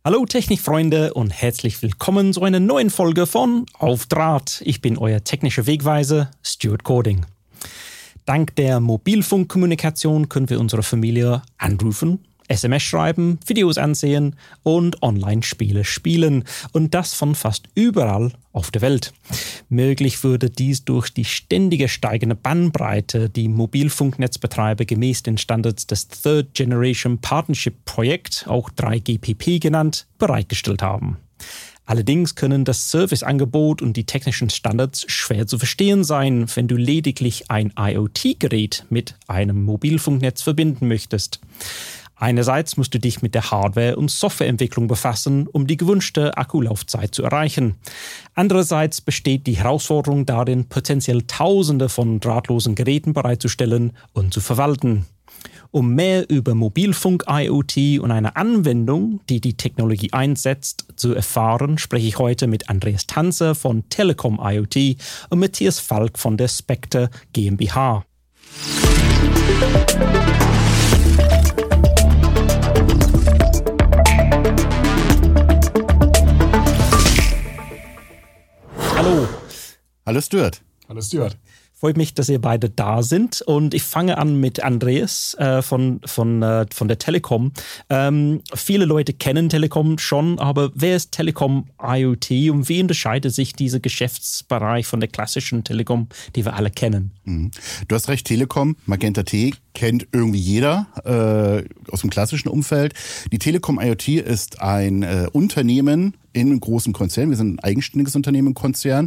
Hallo Technikfreunde und herzlich willkommen zu einer neuen Folge von Auf Draht. Ich bin euer technischer Wegweiser, Stuart Cording. Dank der Mobilfunkkommunikation können wir unsere Familie anrufen, SMS schreiben, Videos ansehen und Online-Spiele spielen. Und das von fast überall auf der Welt. Möglich wurde dies durch die ständige steigende Bandbreite, die Mobilfunknetzbetreiber gemäß den Standards des Third Generation Partnership Projekt, auch 3GPP genannt, bereitgestellt haben. Allerdings können das Serviceangebot und die technischen Standards schwer zu verstehen sein, wenn du lediglich ein IoT-Gerät mit einem Mobilfunknetz verbinden möchtest. Einerseits musst du dich mit der Hardware- und Softwareentwicklung befassen, um die gewünschte Akkulaufzeit zu erreichen. Andererseits besteht die Herausforderung darin, potenziell Tausende von drahtlosen Geräten bereitzustellen und zu verwalten. Um mehr über Mobilfunk-IoT und eine Anwendung, die die Technologie einsetzt, zu erfahren, spreche ich heute mit Andreas Tanzer von Telekom IoT und Matthias Falk von der Spectre GmbH. Hallo. Hallo Stuart. Hallo Stuart. Freut mich, dass ihr beide da sind und ich fange an mit Andreas von der Telekom. Viele Leute kennen Telekom schon, aber wer ist Telekom IoT und wie unterscheidet sich dieser Geschäftsbereich von der klassischen Telekom, die wir alle kennen? Du hast recht, Telekom, Magenta T kennt irgendwie jeder aus dem klassischen Umfeld. Die Telekom IoT ist ein Unternehmen in einem großen Konzern. Wir sind ein eigenständiges Unternehmen im Konzern.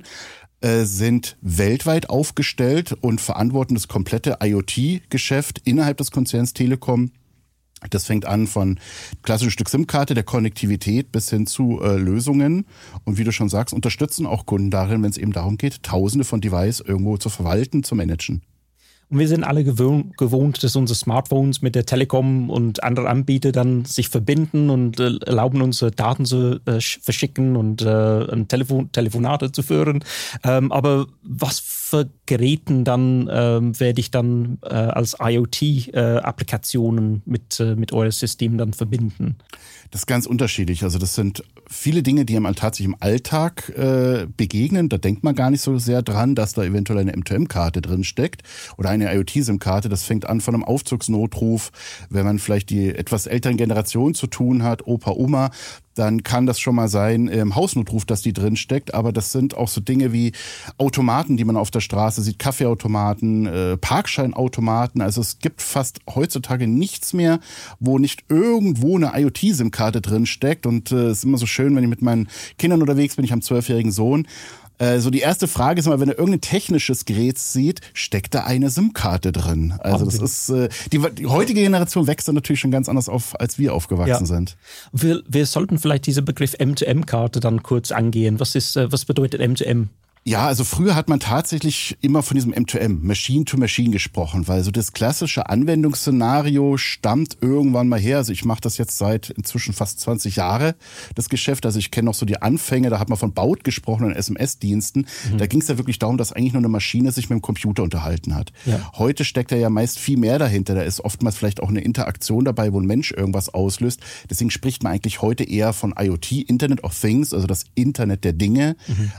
Sind weltweit aufgestellt und verantworten das komplette IoT-Geschäft innerhalb des Konzerns Telekom. Das fängt an von klassischen Stück SIM-Karte, der Konnektivität bis hin zu Lösungen. Und wie du schon sagst, unterstützen auch Kunden darin, wenn es eben darum geht, Tausende von Devices irgendwo zu verwalten, zu managen. Und wir sind alle gewohnt, dass unsere Smartphones mit der Telekom und anderen Anbietern dann sich verbinden und erlauben uns Daten zu verschicken und Telefonate zu führen. Aber was für Geräten dann werde ich dann als IoT-Applikationen mit eurem System dann verbinden? Das ist ganz unterschiedlich. Also das sind viele Dinge, die einem tatsächlich im Alltag begegnen. Da denkt man gar nicht so sehr dran, dass da eventuell eine M2M-Karte drin steckt oder eine IoT-SIM-Karte. Das fängt an von einem Aufzugsnotruf. Wenn man vielleicht die etwas älteren Generationen zu tun hat, Opa, Oma, dann kann das schon mal sein im Hausnotruf, dass die drin steckt. Aber das sind auch so Dinge wie Automaten, die man auf der Straße sieht, Kaffeeautomaten, Parkscheinautomaten. Also es gibt fast heutzutage nichts mehr, wo nicht irgendwo eine IoT-SIM-Karte drin steckt. Und es ist immer so schön, wenn ich mit meinen Kindern unterwegs bin. Ich habe einen 12-jährigen Sohn. So die erste Frage ist immer, wenn er irgendein technisches Gerät sieht, steckt da eine SIM-Karte drin? Also das ist die heutige Generation wächst dann natürlich schon ganz anders auf, als wir aufgewachsen sind. Wir sollten vielleicht diesen Begriff M2M-Karte dann kurz angehen. Was bedeutet M2M? Ja, also früher hat man tatsächlich immer von diesem M2M, Machine-to-Machine gesprochen, weil so das klassische Anwendungsszenario stammt irgendwann mal her. Also ich mache das jetzt seit inzwischen fast 20 Jahre, das Geschäft. Also ich kenne noch so die Anfänge, da hat man von Baut gesprochen und SMS-Diensten. Da ging es ja wirklich darum, dass eigentlich nur eine Maschine sich mit dem Computer unterhalten hat. Ja. Heute steckt ja meist viel mehr dahinter. Da ist oftmals vielleicht auch eine Interaktion dabei, wo ein Mensch irgendwas auslöst. Deswegen spricht man eigentlich heute eher von IoT, Internet of Things, also das Internet der Dinge,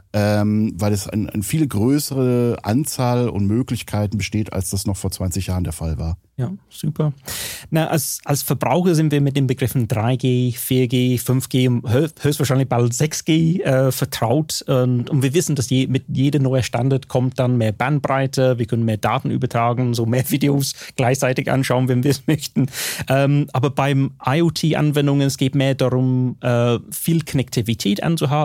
weil es eine viel größere Anzahl und Möglichkeiten besteht, als das noch vor 20 Jahren der Fall war. Ja, super. Na, als Verbraucher sind wir mit den Begriffen 3G, 4G, 5G und höchstwahrscheinlich bald 6G vertraut. Und wir wissen, dass mit jedem neuen Standard kommt dann mehr Bandbreite, wir können mehr Daten übertragen, so mehr Videos gleichzeitig anschauen, wenn wir es möchten. Aber beim IoT-Anwendungen, es geht mehr darum, viel Konnektivität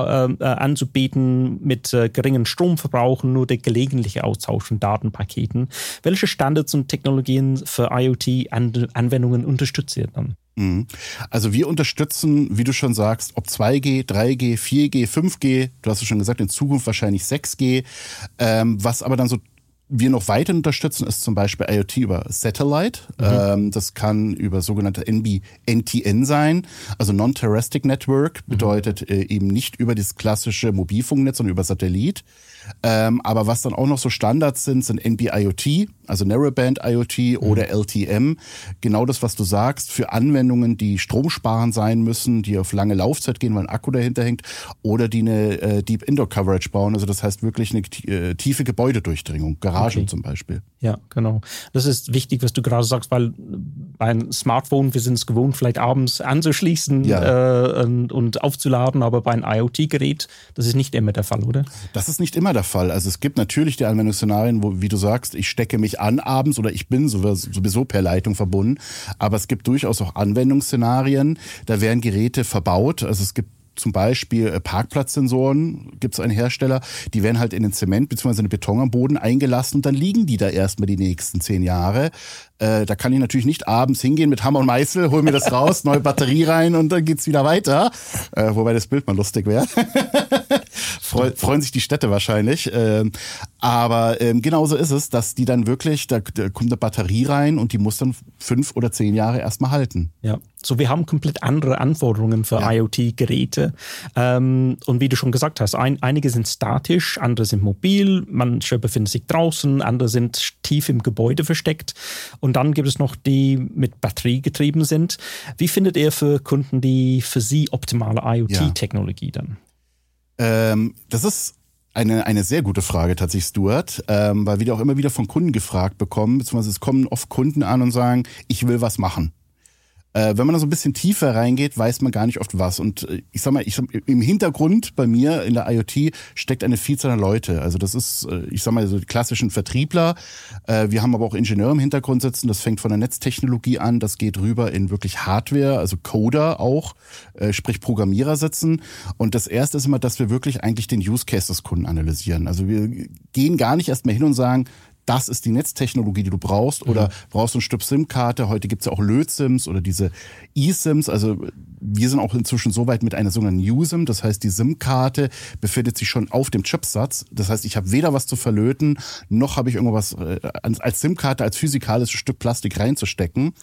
anzubieten mit geringen Stromverbrauchen, nur der gelegentliche Austausch von Datenpaketen. Welche Standards und Technologien für IoT-Anwendungen unterstützt ihr dann? Also wir unterstützen, wie du schon sagst, ob 2G, 3G, 4G, 5G, du hast es schon gesagt, in Zukunft wahrscheinlich 6G, was aber dann so wir noch weiter unterstützen, ist zum Beispiel IoT über Satellite. Das kann über sogenannte NB-NTN sein, also Non-Terrestrial Network, bedeutet eben nicht über das klassische Mobilfunknetz, sondern über Satellit. Aber was dann auch noch so Standards sind NB-IoT, also Narrowband IoT oder LTM. Genau das, was du sagst, für Anwendungen, die stromsparend sein müssen, die auf lange Laufzeit gehen, weil ein Akku dahinter hängt, oder die eine Deep Indoor Coverage bauen. Also das heißt wirklich eine tiefe Gebäudedurchdringung, Garagen zum Beispiel. Ja, genau. Das ist wichtig, was du gerade sagst, weil bei einem Smartphone, wir sind es gewohnt, vielleicht abends anzuschließen und aufzuladen, aber bei einem IoT-Gerät, das ist nicht immer der Fall, oder? Das ist nicht immer der Fall. Also es gibt natürlich die Anwendungsszenarien, wo, wie du sagst, ich stecke mich an abends oder ich bin sowieso per Leitung verbunden, aber es gibt durchaus auch Anwendungsszenarien, da werden Geräte verbaut, also es gibt zum Beispiel Parkplatzsensoren, gibt es einen Hersteller, die werden halt in den Zement bzw. in den Beton am Boden eingelassen und dann liegen die da erstmal die nächsten 10 Jahre. Da kann ich natürlich nicht abends hingehen mit Hammer und Meißel, hol mir das raus, neue Batterie rein und dann geht's wieder weiter. Wobei das Bild mal lustig wäre. Freuen sich die Städte wahrscheinlich. Aber genauso ist es, dass die dann wirklich, da kommt eine Batterie rein und die muss dann 5 oder 10 Jahre erstmal halten. Ja, so wir haben komplett andere Anforderungen für IoT-Geräte. Und wie du schon gesagt hast, einige sind statisch, andere sind mobil, manche befinden sich draußen, andere sind tief im Gebäude versteckt. Und dann gibt es noch die mit Batterie getrieben sind. Wie findet ihr für Kunden die für sie optimale IoT-Technologie dann? Das ist eine sehr gute Frage tatsächlich, Stuart, weil wir auch immer wieder von Kunden gefragt bekommen, beziehungsweise es kommen oft Kunden an und sagen, ich will was machen. Wenn man da so ein bisschen tiefer reingeht, weiß man gar nicht oft was. Und ich sag mal, im Hintergrund bei mir in der IoT steckt eine Vielzahl an Leute. Also das ist, ich sag mal, so die klassischen Vertriebler. Wir haben aber auch Ingenieure im Hintergrund sitzen. Das fängt von der Netztechnologie an. Das geht rüber in wirklich Hardware, also Coder auch, sprich Programmierer sitzen. Und das Erste ist immer, dass wir wirklich eigentlich den Use Case des Kunden analysieren. Also wir gehen gar nicht erst mal hin und sagen, das ist die Netztechnologie, die du brauchst, oder brauchst du ein Stück SIM-Karte. Heute gibt's ja auch Löt-SIMs oder diese eSIMs. Also wir sind auch inzwischen so weit mit einer sogenannten USIM. Das heißt, die SIM-Karte befindet sich schon auf dem Chipsatz. Das heißt, ich habe weder was zu verlöten, noch habe ich irgendwas als SIM-Karte, als physikalisches Stück Plastik reinzustecken.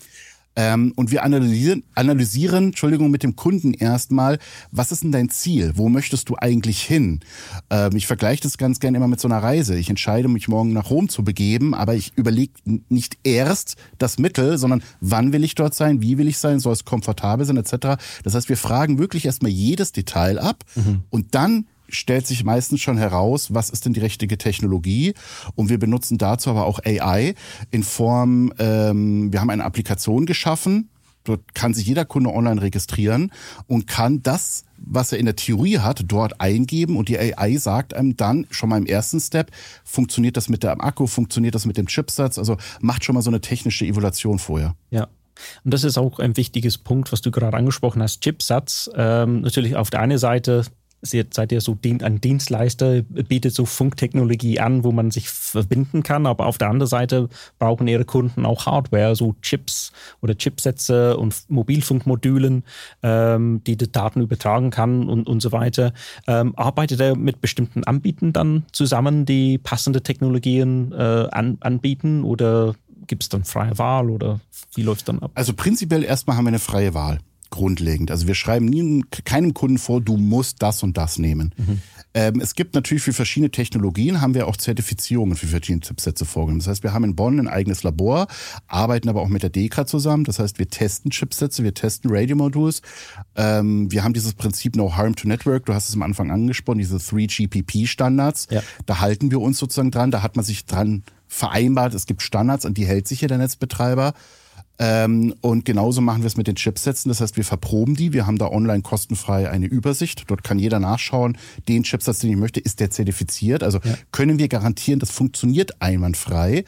Und wir analysieren, mit dem Kunden erstmal, was ist denn dein Ziel? Wo möchtest du eigentlich hin? Ich vergleiche das ganz gerne immer mit so einer Reise. Ich entscheide mich morgen nach Rom zu begeben, aber ich überlege nicht erst das Mittel, sondern wann will ich dort sein, wie will ich sein, soll es komfortabel sein, etc. Das heißt, wir fragen wirklich erstmal jedes Detail ab und dann stellt sich meistens schon heraus, was ist denn die richtige Technologie, und wir benutzen dazu aber auch AI in Form, wir haben eine Applikation geschaffen, dort kann sich jeder Kunde online registrieren und kann das, was er in der Theorie hat, dort eingeben, und die AI sagt einem dann schon mal im ersten Step, funktioniert das mit dem Akku, funktioniert das mit dem Chipsatz, also macht schon mal so eine technische Evaluation vorher. Ja. Und das ist auch ein wichtiges Punkt, was du gerade angesprochen hast, Chipsatz. Natürlich auf der einen Seite seid ihr so ein Dienstleister, bietet so Funktechnologie an, wo man sich verbinden kann, aber auf der anderen Seite brauchen ihre Kunden auch Hardware, so Chips oder Chipsätze und Mobilfunkmodulen, die Daten übertragen kann und so weiter. Arbeitet er mit bestimmten Anbietern dann zusammen, die passende Technologien anbieten, oder gibt es dann freie Wahl, oder wie läuft es dann ab? Also prinzipiell erstmal haben wir eine freie Wahl. Grundlegend. Also wir schreiben keinem Kunden vor, du musst das und das nehmen. Es gibt natürlich für verschiedene Technologien, haben wir auch Zertifizierungen für verschiedene Chipsätze vorgenommen. Das heißt, wir haben in Bonn ein eigenes Labor, arbeiten aber auch mit der DEKRA zusammen. Das heißt, wir testen Chipsätze, wir testen Radio-Modules. Wir haben dieses Prinzip No Harm to Network, du hast es am Anfang angesprochen, diese 3GPP-Standards. Ja. Da halten wir uns sozusagen dran, da hat man sich dran vereinbart, es gibt Standards, an die hält sich hier der Netzbetreiber. Und genauso machen wir es mit den Chipsätzen. Das heißt, wir verproben die. Wir haben da online kostenfrei eine Übersicht. Dort kann jeder nachschauen, den Chipsatz, den ich möchte, ist der zertifiziert. Also können wir garantieren, das funktioniert einwandfrei.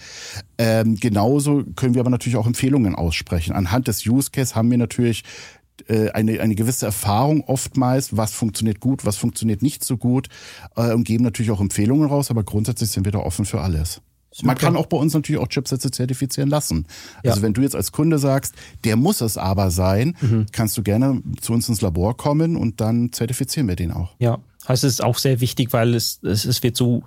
Genauso können wir aber natürlich auch Empfehlungen aussprechen. Anhand des Use Case haben wir natürlich eine gewisse Erfahrung oftmals, was funktioniert gut, was funktioniert nicht so gut, und geben natürlich auch Empfehlungen raus. Aber grundsätzlich sind wir da offen für alles. Super. Man kann auch bei uns natürlich auch Chipsätze zertifizieren lassen. Ja. Also wenn du jetzt als Kunde sagst, der muss es aber sein, kannst du gerne zu uns ins Labor kommen und dann zertifizieren wir den auch. Ja, also es ist auch sehr wichtig, weil es wird so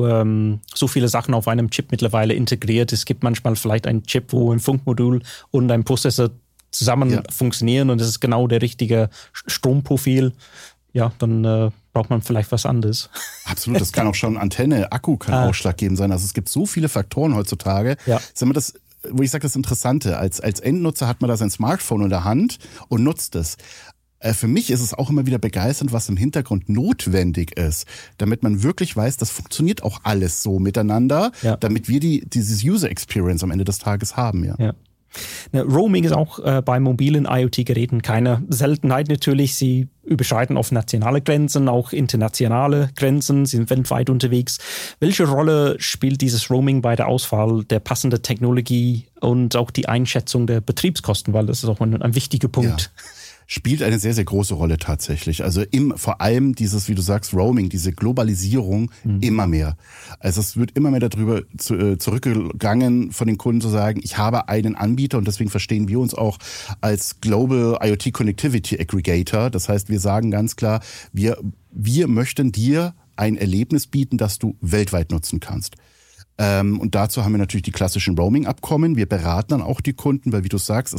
viele Sachen auf einem Chip mittlerweile integriert. Es gibt manchmal vielleicht einen Chip, wo ein Funkmodul und ein Prozessor zusammen funktionieren, und das ist genau der richtige Stromprofil. Ja, dann braucht man vielleicht was anderes. Absolut, das kann auch schon Antenne, Akku kann ausschlaggebend sein. Also es gibt so viele Faktoren heutzutage. Ja. Sagen wir das, wo ich sage, das Interessante, als Endnutzer hat man da sein Smartphone in der Hand und nutzt es. Für mich ist es auch immer wieder begeisternd, was im Hintergrund notwendig ist, damit man wirklich weiß, das funktioniert auch alles so miteinander, damit wir dieses User Experience am Ende des Tages haben. Ja. Roaming ist auch bei mobilen IoT-Geräten keine Seltenheit natürlich. Sie überschreiten oft nationale Grenzen, auch internationale Grenzen, sind weltweit unterwegs. Welche Rolle spielt dieses Roaming bei der Auswahl der passenden Technologie und auch die Einschätzung der Betriebskosten? Weil das ist auch ein wichtiger Punkt. Ja. Spielt eine sehr, sehr große Rolle tatsächlich. Also vor allem dieses, wie du sagst, Roaming, diese Globalisierung immer mehr. Also es wird immer mehr darüber zurückgegangen von den Kunden zu sagen, ich habe einen Anbieter und deswegen verstehen wir uns auch als Global IoT Connectivity Aggregator. Das heißt, wir sagen ganz klar, wir möchten dir ein Erlebnis bieten, das du weltweit nutzen kannst. Und dazu haben wir natürlich die klassischen Roaming-Abkommen. Wir beraten dann auch die Kunden, weil wie du sagst,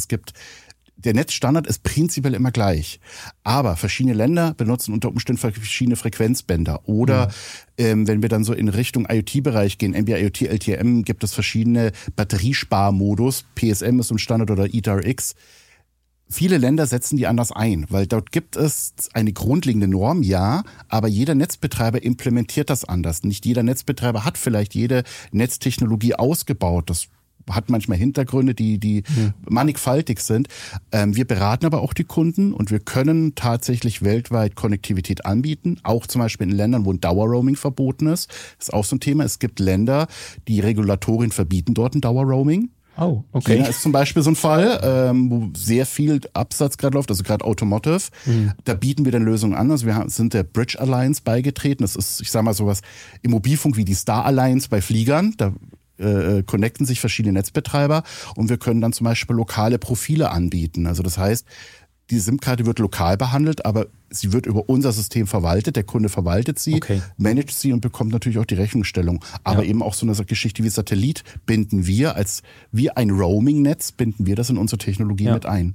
der Netzstandard ist prinzipiell immer gleich. Aber verschiedene Länder benutzen unter Umständen verschiedene Frequenzbänder. Oder wenn wir dann so in Richtung IoT-Bereich gehen, NB-IoT, LTE-M, gibt es verschiedene Batteriesparmodus. PSM ist ein Standard oder ETRX. Viele Länder setzen die anders ein, weil dort gibt es eine grundlegende Norm, ja, aber jeder Netzbetreiber implementiert das anders. Nicht jeder Netzbetreiber hat vielleicht jede Netztechnologie ausgebaut. Das hat manchmal Hintergründe, die mannigfaltig sind. Wir beraten aber auch die Kunden und wir können tatsächlich weltweit Konnektivität anbieten, auch zum Beispiel in Ländern, wo ein Dauerroaming verboten ist. Das ist auch so ein Thema. Es gibt Länder, die Regulatorien verbieten dort ein Dauerroaming. Oh, okay. China ist zum Beispiel so ein Fall, wo sehr viel Absatz gerade läuft, also gerade Automotive. Da bieten wir dann Lösungen an. Also wir sind der Bridge Alliance beigetreten. Das ist, ich sage mal, sowas im Mobilfunk wie die Star Alliance bei Fliegern. Da connecten sich verschiedene Netzbetreiber und wir können dann zum Beispiel lokale Profile anbieten. Also das heißt, die SIM-Karte wird lokal behandelt, aber sie wird über unser System verwaltet. Der Kunde verwaltet sie, managt sie und bekommt natürlich auch die Rechnungsstellung. Aber eben auch so eine Geschichte wie Satellit binden wir wie ein Roaming-Netz, binden wir das in unsere Technologie mit ein.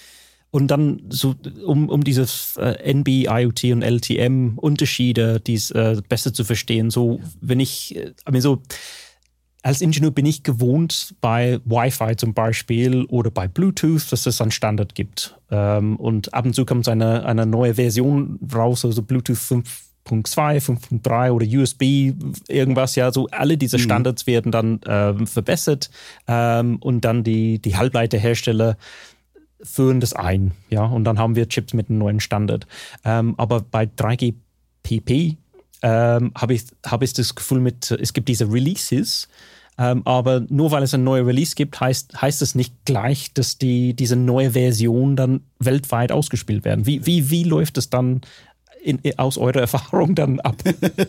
Und dann so um diese NB, IoT und LTM-Unterschiede, besser zu verstehen, so wenn als Ingenieur bin ich gewohnt, bei Wi-Fi zum Beispiel oder bei Bluetooth, dass es einen Standard gibt. Und ab und zu kommt eine neue Version raus, also Bluetooth 5.2, 5.3 oder USB, irgendwas. Ja, so alle diese Standards werden dann verbessert und dann die Halbleiterhersteller führen das ein. Ja, und dann haben wir Chips mit einem neuen Standard. Aber bei 3GPP habe ich das Gefühl es gibt diese Releases, aber nur weil es ein neuer Release gibt, heißt es nicht gleich, dass diese neue Version dann weltweit ausgespielt werden. Wie läuft es dann aus eurer Erfahrung dann ab?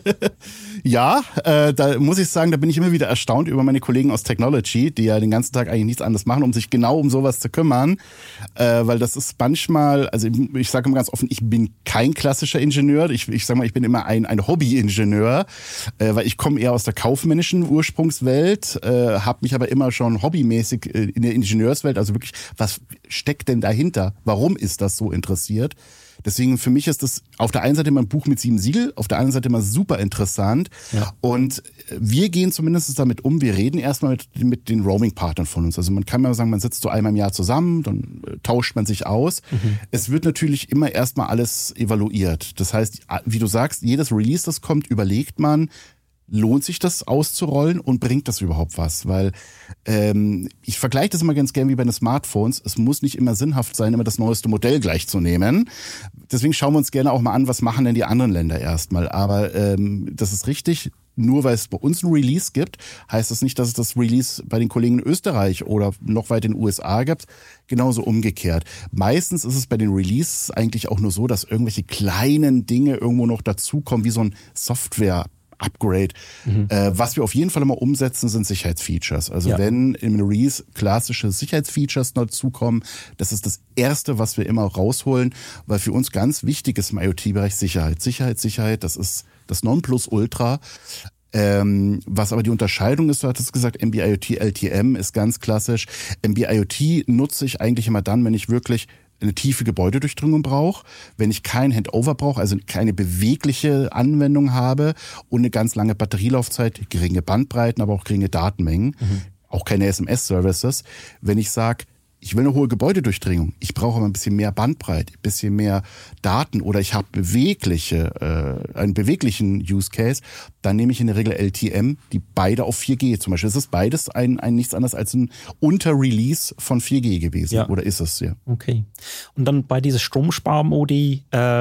Ja, da muss ich sagen, da bin ich immer wieder erstaunt über meine Kollegen aus Technology, die ja den ganzen Tag eigentlich nichts anderes machen, um sich genau um sowas zu kümmern, weil das ist manchmal, also ich sage immer ganz offen, ich bin kein klassischer Ingenieur, ich sage mal, ich bin immer ein Hobby-Ingenieur, weil ich komme eher aus der kaufmännischen Ursprungswelt, habe mich aber immer schon hobbymäßig in der Ingenieurswelt, also wirklich, was steckt denn dahinter? Warum ist das so interessiert? Deswegen für mich ist das auf der einen Seite immer ein Buch mit 7 Siegel, auf der anderen Seite immer super interessant. Ja. Und wir gehen zumindest damit um, wir reden erstmal mit den Roaming-Partnern von uns. Also man kann mal sagen, man sitzt so einmal im Jahr zusammen, dann tauscht man sich aus. Es wird natürlich immer erstmal alles evaluiert. Das heißt, wie du sagst, jedes Release, das kommt, überlegt man, lohnt sich das auszurollen und bringt das überhaupt was? Weil ich vergleiche das immer ganz gern wie bei den Smartphones. Es muss nicht immer sinnhaft sein, immer das neueste Modell gleich zu nehmen. Deswegen schauen wir uns gerne auch mal an, was machen denn die anderen Länder erstmal. Aber das ist richtig. Nur weil es bei uns ein Release gibt, heißt das nicht, dass es das Release bei den Kollegen in Österreich oder noch weit in den USA gibt. Genauso umgekehrt. Meistens ist es bei den Releases eigentlich auch nur so, dass irgendwelche kleinen Dinge irgendwo noch dazukommen, wie so ein Software-Upgrade. Was wir auf jeden Fall immer umsetzen, sind Sicherheitsfeatures. Also wenn im Release klassische Sicherheitsfeatures dazukommen, das ist das Erste, was wir immer rausholen, weil für uns ganz wichtig ist im IoT-Bereich Sicherheit. Sicherheit, das ist das Nonplusultra. Was aber die Unterscheidung ist, du hattest gesagt, NB-IoT, LTM ist ganz klassisch. NB-IoT nutze ich eigentlich immer dann, wenn ich wirklich eine tiefe Gebäudedurchdringung brauche, wenn ich kein Handover brauche, also keine bewegliche Anwendung habe und eine ganz lange Batterielaufzeit, geringe Bandbreiten, aber auch geringe Datenmengen, auch keine SMS-Services. Wenn ich sage, ich will eine hohe Gebäudedurchdringung, ich brauche aber ein bisschen mehr Bandbreite, ein bisschen mehr Daten oder ich habe einen beweglichen Use Case, dann nehme ich in der Regel LTM, die beide auf 4G zum Beispiel. Das ist beides ein nichts anderes als ein Unterrelease von 4G gewesen, oder ist es, ja. Okay. Und dann bei dieser Stromsparmodi,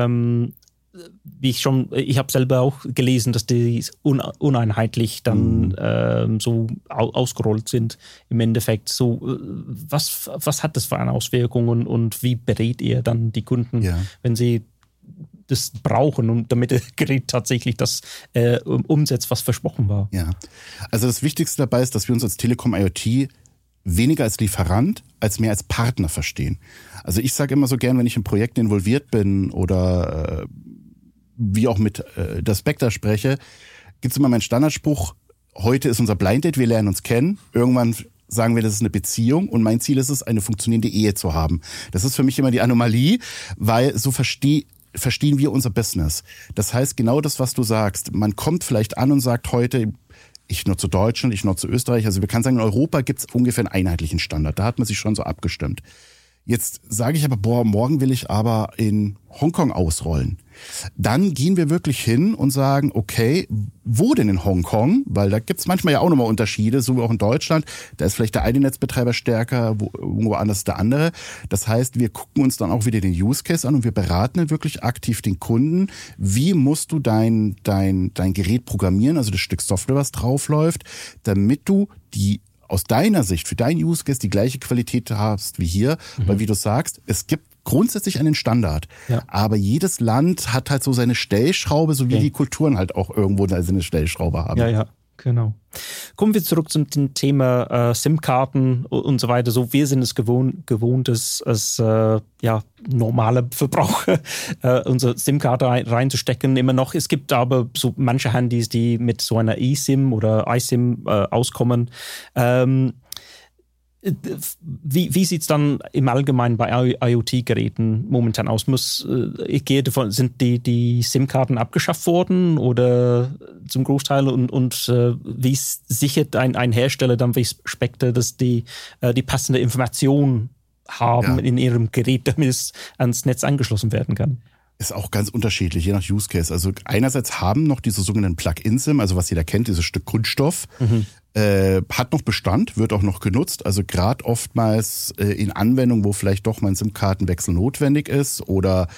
ich habe selber auch gelesen, dass die uneinheitlich dann so ausgerollt sind im Endeffekt. So, was hat das für eine Auswirkung und wie berät ihr dann die Kunden, wenn sie das brauchen und damit das Gerät tatsächlich das umsetzt, was versprochen war? Ja, also das Wichtigste dabei ist, dass wir uns als Telekom IoT weniger als Lieferant, als mehr als Partner verstehen. Also ich sage immer so gern, wenn ich in Projekten involviert bin oder wie auch mit der Spectre spreche, gibt es immer meinen Standardspruch, heute ist unser Blind Date, wir lernen uns kennen. Irgendwann sagen wir, das ist eine Beziehung und mein Ziel ist es, eine funktionierende Ehe zu haben. Das ist für mich immer die Anomalie, weil so verstehen wir unser Business. Das heißt, genau das, was du sagst. Man kommt vielleicht an und sagt heute, ich nutze Deutschland, ich nutze Österreich. Also wir können sagen, in Europa gibt es ungefähr einen einheitlichen Standard. Da hat man sich schon so abgestimmt. Jetzt sage ich aber, morgen will ich aber in Hongkong ausrollen. Dann gehen wir wirklich hin und sagen, okay, wo denn in Hongkong? Weil da gibt's manchmal ja auch nochmal Unterschiede, so wie auch in Deutschland. Da ist vielleicht der eine Netzbetreiber stärker, irgendwo anders der andere. Das heißt, wir gucken uns dann auch wieder den Use Case an und wir beraten dann wirklich aktiv den Kunden. Wie musst du dein Gerät programmieren, also das Stück Software, was draufläuft, damit du aus deiner Sicht, für deinen Use Case die gleiche Qualität hast wie hier, weil wie du sagst, es gibt grundsätzlich einen Standard, aber jedes Land hat halt so seine Stellschraube, so wie die Kulturen halt auch irgendwo seine Stellschraube haben. Ja, genau. Kommen wir zurück zum Thema SIM-Karten und so weiter. So, wir sind es gewohnt, als normale Verbraucher unsere SIM-Karte reinzustecken immer noch. Es gibt aber so manche Handys, die mit so einer eSIM oder iSIM auskommen. Wie sieht es dann im Allgemeinen bei IoT-Geräten momentan aus? Ich gehe davon, sind die SIM-Karten abgeschafft worden oder zum Großteil und wie sichert ein Hersteller dann wie Spectre, dass die passende Information haben in ihrem Gerät, damit es ans Netz angeschlossen werden kann? Ist auch ganz unterschiedlich, je nach Use Case. Also einerseits haben noch diese sogenannten Plug-in-SIM, also was jeder kennt, dieses Stück Kunststoff, hat noch Bestand, wird auch noch genutzt. Also gerade oftmals in Anwendungen, wo vielleicht doch mal ein SIM-Kartenwechsel notwendig ist oder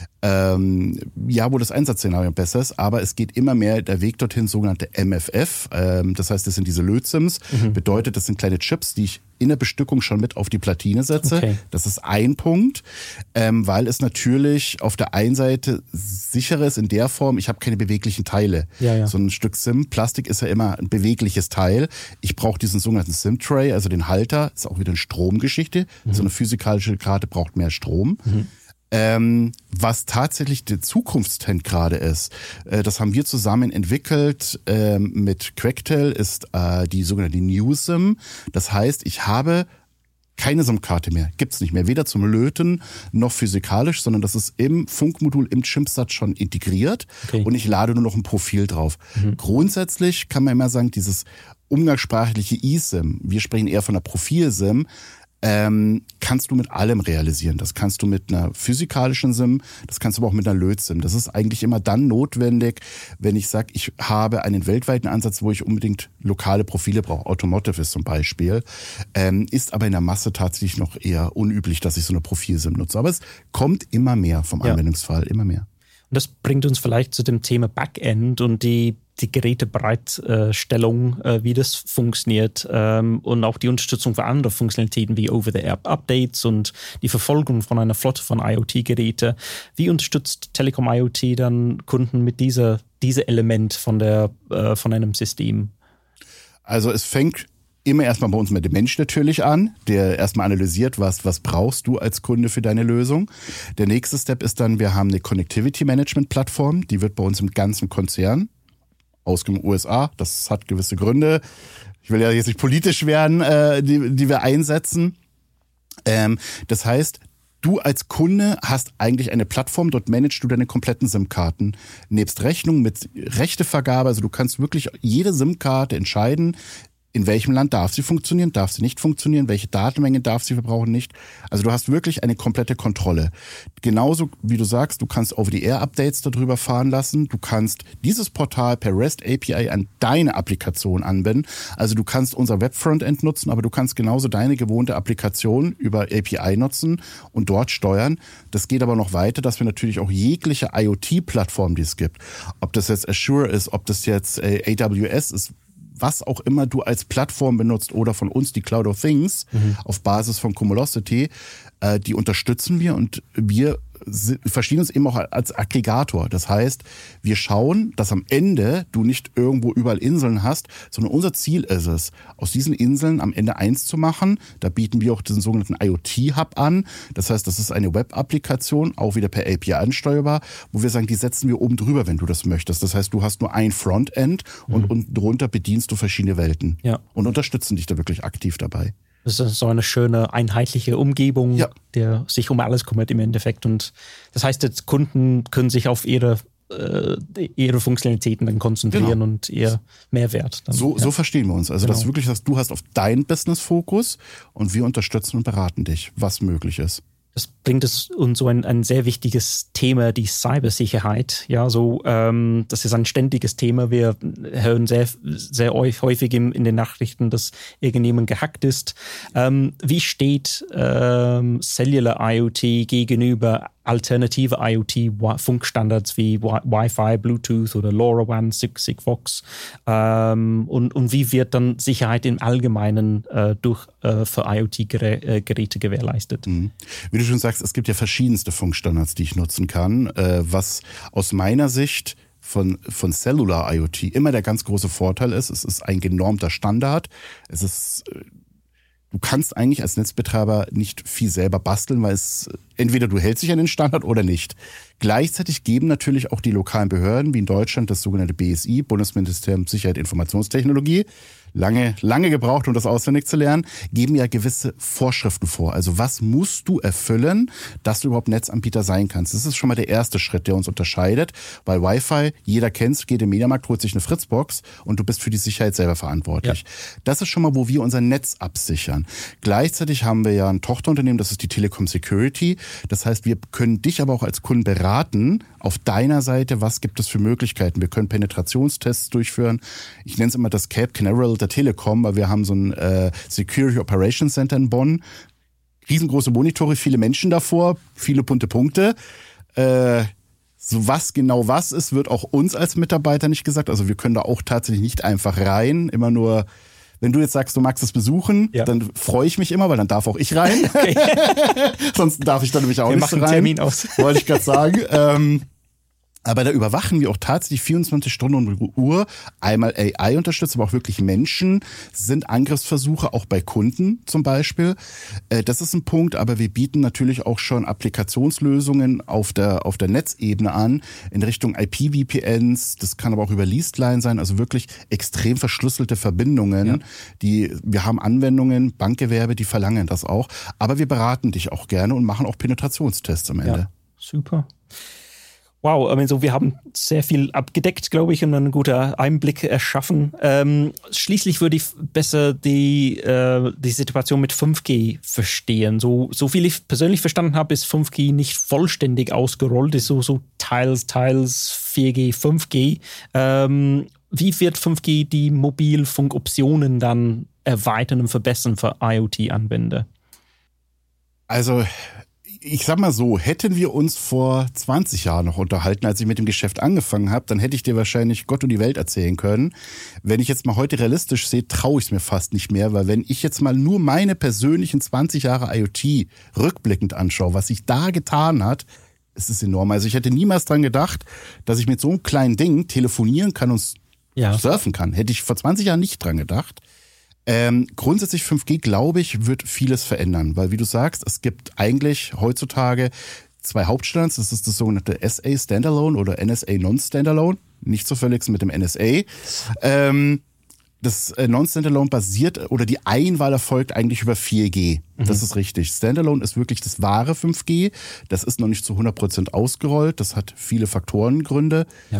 wo das Einsatzszenario besser ist. Aber es geht immer mehr der Weg dorthin, sogenannte MFF. Das heißt, das sind diese Lötsims. Bedeutet, das sind kleine Chips, die ich in der Bestückung schon mit auf die Platine setze. Okay. Das ist ein Punkt, weil es natürlich auf der einen Seite sicherer ist in der Form, ich habe keine beweglichen Teile. So ein Stück SIM, Plastik ist ja immer ein bewegliches Teil. Ich brauche diesen sogenannten SIM-Tray, also den Halter, ist auch wieder eine Stromgeschichte. So eine physikalische Karte braucht mehr Strom. Was tatsächlich der Zukunftstrend gerade ist, das haben wir zusammen entwickelt mit Quectel, ist die sogenannte New SIM. Das heißt, ich habe keine SIM-Karte mehr, gibt's nicht mehr, weder zum Löten noch physikalisch, sondern das ist im Funkmodul im Chipsatz schon integriert und ich lade nur noch ein Profil drauf. Grundsätzlich kann man immer sagen, dieses umgangssprachliche eSIM, wir sprechen eher von einer Profil-SIM, kannst du mit allem realisieren. Das kannst du mit einer physikalischen SIM, das kannst du aber auch mit einer Löt-SIM. Das ist eigentlich immer dann notwendig, wenn ich sage, ich habe einen weltweiten Ansatz, wo ich unbedingt lokale Profile brauche. Automotive ist zum Beispiel. Ist aber in der Masse tatsächlich noch eher unüblich, dass ich so eine Profil-SIM nutze. Aber es kommt immer mehr vom Anwendungsfall, immer mehr. Und das bringt uns vielleicht zu dem Thema Backend und die Gerätebereitstellung, wie das funktioniert und auch die Unterstützung für andere Funktionalitäten wie Over-the-Air-Updates und die Verfolgung von einer Flotte von IoT-Geräten. Wie unterstützt Telekom IoT dann Kunden mit diese Element von einem System? Also es fängt immer erstmal bei uns mit dem Mensch natürlich an, der erstmal analysiert, was brauchst du als Kunde für deine Lösung. Der nächste Step ist dann, wir haben eine Connectivity-Management-Plattform, die wird bei uns im ganzen Konzern ausgenommen USA, das hat gewisse Gründe. Ich will ja jetzt nicht politisch werden, die wir einsetzen. Das heißt, Du als Kunde hast eigentlich eine Plattform, dort managst du deine kompletten SIM-Karten. Nebst Rechnung mit Rechtevergabe, also du kannst wirklich jede SIM-Karte entscheiden, in welchem Land darf sie funktionieren, darf sie nicht funktionieren, welche Datenmenge darf sie verbrauchen, nicht. Also du hast wirklich eine komplette Kontrolle. Genauso wie du sagst, du kannst Over-the-Air-Updates darüber fahren lassen. Du kannst dieses Portal per REST API an deine Applikation anwenden. Also du kannst unser Web-Frontend nutzen, aber du kannst genauso deine gewohnte Applikation über API nutzen und dort steuern. Das geht aber noch weiter, dass wir natürlich auch jegliche IoT-Plattform, die es gibt, ob das jetzt Azure ist, ob das jetzt AWS ist, was auch immer du als Plattform benutzt oder von uns die Cloud of Things auf Basis von Cumulocity, die unterstützen wir und wir verstehen uns eben auch als Aggregator. Das heißt, wir schauen, dass am Ende du nicht irgendwo überall Inseln hast, sondern unser Ziel ist es, aus diesen Inseln am Ende eins zu machen. Da bieten wir auch diesen sogenannten IoT-Hub an. Das heißt, das ist eine Web-Applikation, auch wieder per API ansteuerbar, wo wir sagen, die setzen wir oben drüber, wenn du das möchtest. Das heißt, du hast nur ein Frontend und unten drunter bedienst du verschiedene Welten und unterstützen dich da wirklich aktiv dabei. Das ist so eine schöne, einheitliche Umgebung, der sich um alles kümmert im Endeffekt. Und das heißt, jetzt Kunden können sich auf ihre Funktionalitäten dann konzentrieren und ihr Mehrwert. Dann, so verstehen wir uns. Also dass du wirklich sagst, du hast auf deinen Business-Fokus und wir unterstützen und beraten dich, was möglich ist. Das bringt uns so ein sehr wichtiges Thema, die Cybersicherheit. Ja, so das ist ein ständiges Thema. Wir hören sehr, sehr häufig in den Nachrichten, dass irgendjemand gehackt ist. Wie steht Cellular IoT gegenüber alternative IoT-Funkstandards wie Wi-Fi, Bluetooth oder LoRaWAN, Sigfox? Und wie wird dann Sicherheit im Allgemeinen für IoT-Geräte gewährleistet? Wie du schon sagst, es gibt ja verschiedenste Funkstandards, die ich nutzen kann. Was aus meiner Sicht von Cellular IoT immer der ganz große Vorteil ist, es ist ein genormter Standard. Es ist du kannst eigentlich als Netzbetreiber nicht viel selber basteln, weil es entweder du hältst dich an den Standard oder nicht. Gleichzeitig geben natürlich auch die lokalen Behörden, wie in Deutschland das sogenannte BSI, Bundesministerium Sicherheit und Informationstechnologie, lange gebraucht, um das auswendig zu lernen, geben ja gewisse Vorschriften vor. Also was musst du erfüllen, dass du überhaupt Netzanbieter sein kannst? Das ist schon mal der erste Schritt, der uns unterscheidet, weil Wi-Fi, jeder kennt's, geht im Mediamarkt, holt sich eine Fritzbox und du bist für die Sicherheit selber verantwortlich. Ja. Das ist schon mal, wo wir unser Netz absichern. Gleichzeitig haben wir ja ein Tochterunternehmen, das ist die Telekom Security. Das heißt, wir können dich aber auch als Kunden beraten, auf deiner Seite, was gibt es für Möglichkeiten? Wir können Penetrationstests durchführen. Ich nenne es immer das Cape Canaveral der Telekom, weil wir haben so ein Security Operations Center in Bonn. Riesengroße Monitore, viele Menschen davor, viele bunte Punkte. So was genau was ist, wird auch uns als Mitarbeiter nicht gesagt. Also wir können da auch tatsächlich nicht einfach rein, immer nur. Wenn du jetzt sagst, du magst es besuchen, dann freue ich mich immer, weil dann darf auch ich rein. Okay. Sonst darf ich dann nämlich auch nicht rein. Wir machen einen Termin aus. Wollte ich gerade sagen. Aber da überwachen wir auch tatsächlich 24 Stunden und Uhr. Einmal AI unterstützt, aber auch wirklich Menschen. Sind Angriffsversuche auch bei Kunden zum Beispiel. Das ist ein Punkt, aber wir bieten natürlich auch schon Applikationslösungen auf der Netzebene an in Richtung IP-VPNs. Das kann aber auch über Leased-Line sein, also wirklich extrem verschlüsselte Verbindungen. Ja. Wir haben Anwendungen, Bankgewerbe, die verlangen das auch. Aber wir beraten dich auch gerne und machen auch Penetrationstests am Ende. Ja, super. Wow, also wir haben sehr viel abgedeckt, glaube ich, und einen guten Einblick erschaffen. Schließlich würde ich besser die Situation mit 5G verstehen. So viel ich persönlich verstanden habe, ist 5G nicht vollständig ausgerollt, ist so teils 4G, 5G. Wie wird 5G die Mobilfunkoptionen dann erweitern und verbessern für IoT-Anwender? Also ich sag mal so, hätten wir uns vor 20 Jahren noch unterhalten, als ich mit dem Geschäft angefangen habe, dann hätte ich dir wahrscheinlich Gott und die Welt erzählen können. Wenn ich jetzt mal heute realistisch sehe, traue ich es mir fast nicht mehr, weil wenn ich jetzt mal nur meine persönlichen 20 Jahre IoT rückblickend anschaue, was sich da getan hat, es ist enorm. Also ich hätte niemals dran gedacht, dass ich mit so einem kleinen Ding telefonieren kann und surfen kann. Hätte ich vor 20 Jahren nicht dran gedacht. Grundsätzlich 5G, glaube ich, wird vieles verändern, weil wie du sagst, es gibt eigentlich heutzutage 2 Hauptstandards. Das ist das sogenannte SA Standalone oder NSA Non-Standalone, nicht zu verwechseln mit dem NSA. Das Non-Standalone basiert oder die Einwahl erfolgt eigentlich über 4G. Das ist richtig. Standalone ist wirklich das wahre 5G. Das ist noch nicht zu 100% ausgerollt. Das hat viele Faktorengründe. Ja.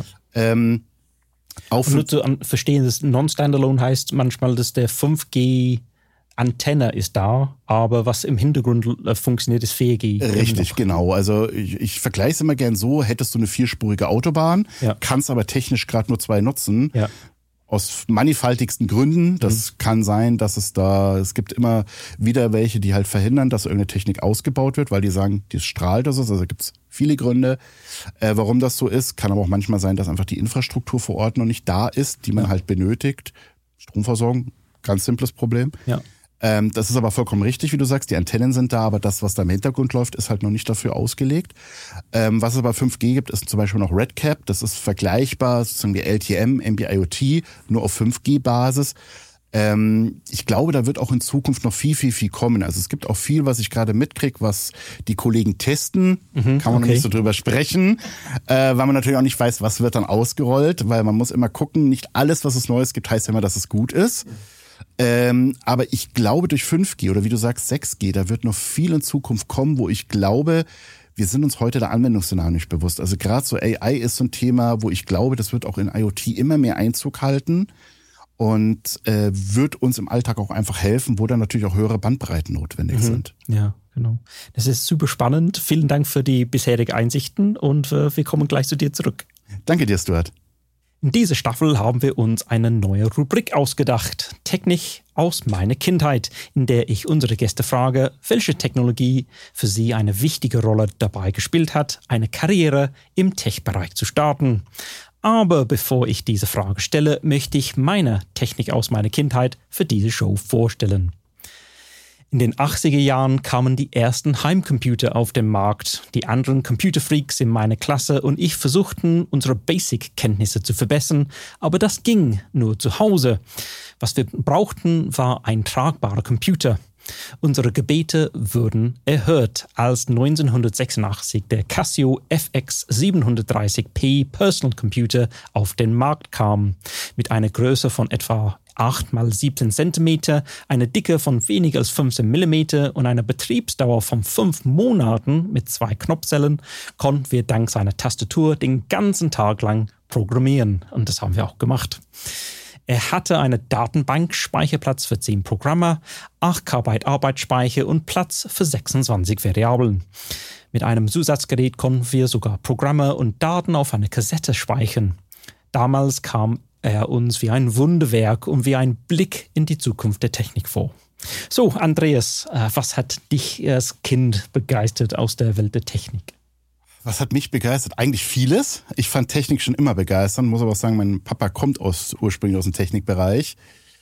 Auch nur zu verstehen, dass Non-Standalone heißt manchmal, dass der 5G Antenne ist da, aber was im Hintergrund funktioniert, ist 4G. Richtig, genau. Also ich vergleiche es immer gern so, hättest du eine 4-spurige Autobahn, kannst aber technisch gerade nur 2 nutzen. Ja. Aus mannigfaltigsten Gründen. Das kann sein, dass es gibt immer wieder welche, die halt verhindern, dass irgendeine Technik ausgebaut wird, weil die sagen, die strahlt oder so. Also gibt es viele Gründe, warum das so ist. Kann aber auch manchmal sein, dass einfach die Infrastruktur vor Ort noch nicht da ist, die man halt benötigt. Stromversorgung, ganz simples Problem. Ja. Das ist aber vollkommen richtig, wie du sagst. Die Antennen sind da, aber das, was da im Hintergrund läuft, ist halt noch nicht dafür ausgelegt. Was es aber 5G gibt, ist zum Beispiel noch RedCap. Das ist vergleichbar, sozusagen wie LTM, NB-IoT, nur auf 5G-Basis. Ich glaube, da wird auch in Zukunft noch viel kommen. Also es gibt auch viel, was ich gerade mitkriege, was die Kollegen testen. Kann man noch nicht so drüber sprechen, weil man natürlich auch nicht weiß, was wird dann ausgerollt, weil man muss immer gucken, nicht alles, was es Neues gibt, heißt ja immer, dass es gut ist. Aber ich glaube, durch 5G oder wie du sagst 6G, da wird noch viel in Zukunft kommen, wo ich glaube, wir sind uns heute der Anwendungsszenarien nicht bewusst. Also gerade so AI ist so ein Thema, wo ich glaube, das wird auch in IoT immer mehr Einzug halten und wird uns im Alltag auch einfach helfen, wo dann natürlich auch höhere Bandbreiten notwendig sind. Ja, genau. Das ist super spannend. Vielen Dank für die bisherigen Einsichten und wir kommen gleich zu dir zurück. Danke dir, Stuart. In dieser Staffel haben wir uns eine neue Rubrik ausgedacht, Technik aus meiner Kindheit, in der ich unsere Gäste frage, welche Technologie für sie eine wichtige Rolle dabei gespielt hat, eine Karriere im Tech-Bereich zu starten. Aber bevor ich diese Frage stelle, möchte ich meine Technik aus meiner Kindheit für diese Show vorstellen. In den 80er Jahren kamen die ersten Heimcomputer auf den Markt. Die anderen Computerfreaks in meiner Klasse und ich versuchten, unsere Basic-Kenntnisse zu verbessern, aber das ging nur zu Hause. Was wir brauchten, war ein tragbarer Computer. Unsere Gebete wurden erhört, als 1986 der Casio FX 730p Personal Computer auf den Markt kam, mit einer Größe von etwa 8 x 17 cm, eine Dicke von weniger als 15 mm und einer Betriebsdauer von 5 Monaten mit 2 Knopfzellen, konnten wir dank seiner Tastatur den ganzen Tag lang programmieren. Und das haben wir auch gemacht. Er hatte eine Datenbank, Speicherplatz für 10 Programme, 8 KB Arbeitsspeicher und Platz für 26 Variablen. Mit einem Zusatzgerät konnten wir sogar Programme und Daten auf eine Kassette speichern. Damals kam er uns wie ein Wunderwerk und wie ein Blick in die Zukunft der Technik vor. So, Andreas, was hat dich als Kind begeistert aus der Welt der Technik? Was hat mich begeistert? Eigentlich vieles. Ich fand Technik schon immer begeisternd, muss aber auch sagen, mein Papa kommt ursprünglich aus dem Technikbereich.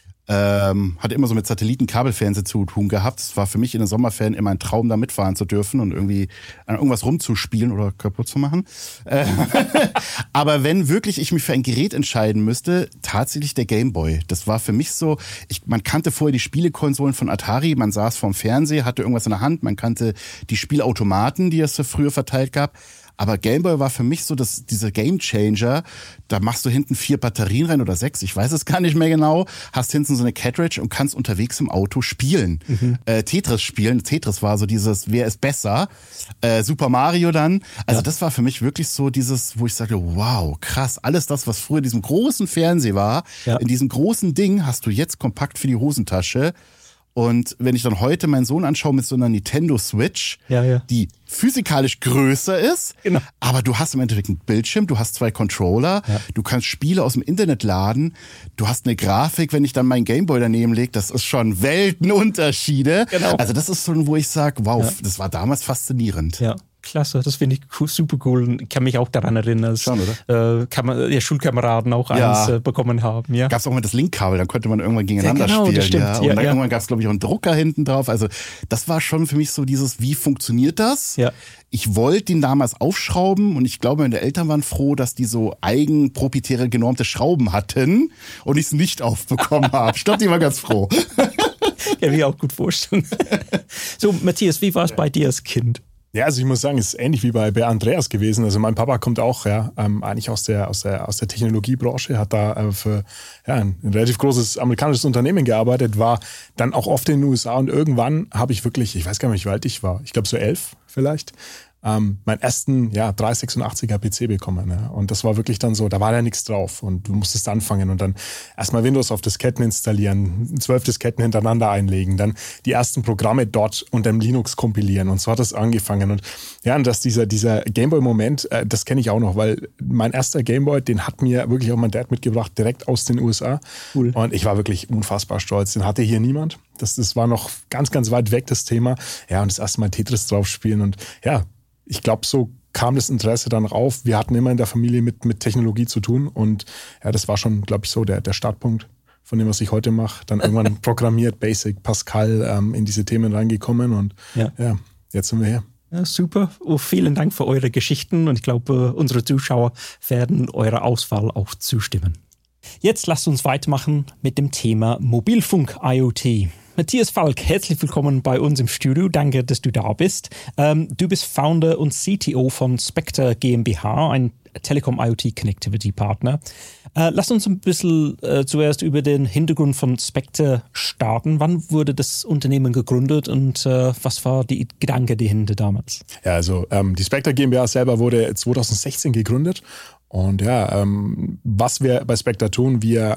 Hat immer so mit Satelliten-Kabelfernsehen zu tun gehabt. Es war für mich in den Sommerferien immer ein Traum, da mitfahren zu dürfen und irgendwie an irgendwas rumzuspielen oder kaputt zu machen. Aber wenn wirklich ich mich für ein Gerät entscheiden müsste, tatsächlich der Gameboy. Das war für mich so, man kannte vorher die Spielekonsolen von Atari, man saß vorm Fernseher, hatte irgendwas in der Hand, man kannte die Spielautomaten, die es früher verteilt gab. Aber Gameboy war für mich so dieser Gamechanger. Da machst du hinten 4 Batterien rein oder 6, ich weiß es gar nicht mehr genau. Hast hinten so eine Cartridge und kannst unterwegs im Auto spielen. Tetris spielen. Tetris war so dieses, wer ist besser? Super Mario dann. Also das war für mich wirklich so dieses, wo ich sagte, wow, krass. Alles das, was früher in diesem großen Fernseher war, in diesem großen Ding, hast du jetzt kompakt für die Hosentasche. Und wenn ich dann heute meinen Sohn anschaue mit so einer Nintendo Switch, die physikalisch größer ist, aber du hast im Endeffekt einen Bildschirm, du hast 2 Controller, du kannst Spiele aus dem Internet laden, du hast eine Grafik, wenn ich dann meinen Gameboy daneben lege, das ist schon Weltenunterschiede. Also das ist so, wo ich sage, wow, das war damals faszinierend. Ja. Klasse, das finde ich super cool. Ich kann mich auch daran erinnern, dass Schulkameraden auch eins bekommen haben. Ja. Gab es auch mal das Linkkabel, dann konnte man irgendwann gegeneinander spielen. Das stimmt. Und dann irgendwann gab es, glaube ich, auch einen Drucker hinten drauf. Also das war schon für mich so dieses, wie funktioniert das? Ja. Ich wollte den damals aufschrauben und ich glaube, meine Eltern waren froh, dass die so eigenproprietäre genormte Schrauben hatten und ich es nicht aufbekommen habe. Ich glaube, die waren ganz froh. Kann ich mir auch gut vorstellen. So, Matthias, wie war es bei dir als Kind? Ja, also ich muss sagen, es ist ähnlich wie bei Andreas gewesen. Also mein Papa kommt auch eigentlich aus der Technologiebranche, hat da für ein relativ großes amerikanisches Unternehmen gearbeitet, war dann auch oft in den USA und irgendwann habe ich wirklich, ich weiß gar nicht, wie alt ich war, ich glaube so 11 vielleicht, meinen ersten 386er PC bekommen. Ja. Und das war wirklich dann so, da war ja nichts drauf und du musstest anfangen und dann erstmal Windows auf Disketten installieren, 12 Disketten hintereinander einlegen, dann die ersten Programme dort unter dem Linux kompilieren und so hat es angefangen. Und ja, und dass dieser Gameboy-Moment, das kenne ich auch noch, weil mein erster Gameboy, den hat mir wirklich auch mein Dad mitgebracht, direkt aus den USA. Cool. Und ich war wirklich unfassbar stolz. Den hatte hier niemand. Das war noch ganz, ganz weit weg, das Thema. Ja, und das erste Mal Tetris drauf spielen und ja, ich glaube, so kam das Interesse dann auf. Wir hatten immer in der Familie mit Technologie zu tun und ja, das war schon, glaube ich, so der Startpunkt von dem, was ich heute mache. Dann irgendwann programmiert, Basic, Pascal, in diese Themen reingekommen und ja jetzt sind wir hier. Ja, super. Vielen Dank für eure Geschichten und ich glaube, unsere Zuschauer werden eurer Auswahl auch zustimmen. Jetzt lasst uns weitermachen mit dem Thema Mobilfunk IoT. Matthias Falk, herzlich willkommen bei uns im Studio. Danke, dass du da bist. Du bist Founder und CTO von Spectre GmbH, ein Telekom IoT Connectivity Partner. Lass uns ein bisschen zuerst über den Hintergrund von Spectre starten. Wann wurde das Unternehmen gegründet und was war die Gedanke dahinter damals? Ja, also die Spectre GmbH selber wurde 2016 gegründet. Und ja, was wir bei Spectre tun, wir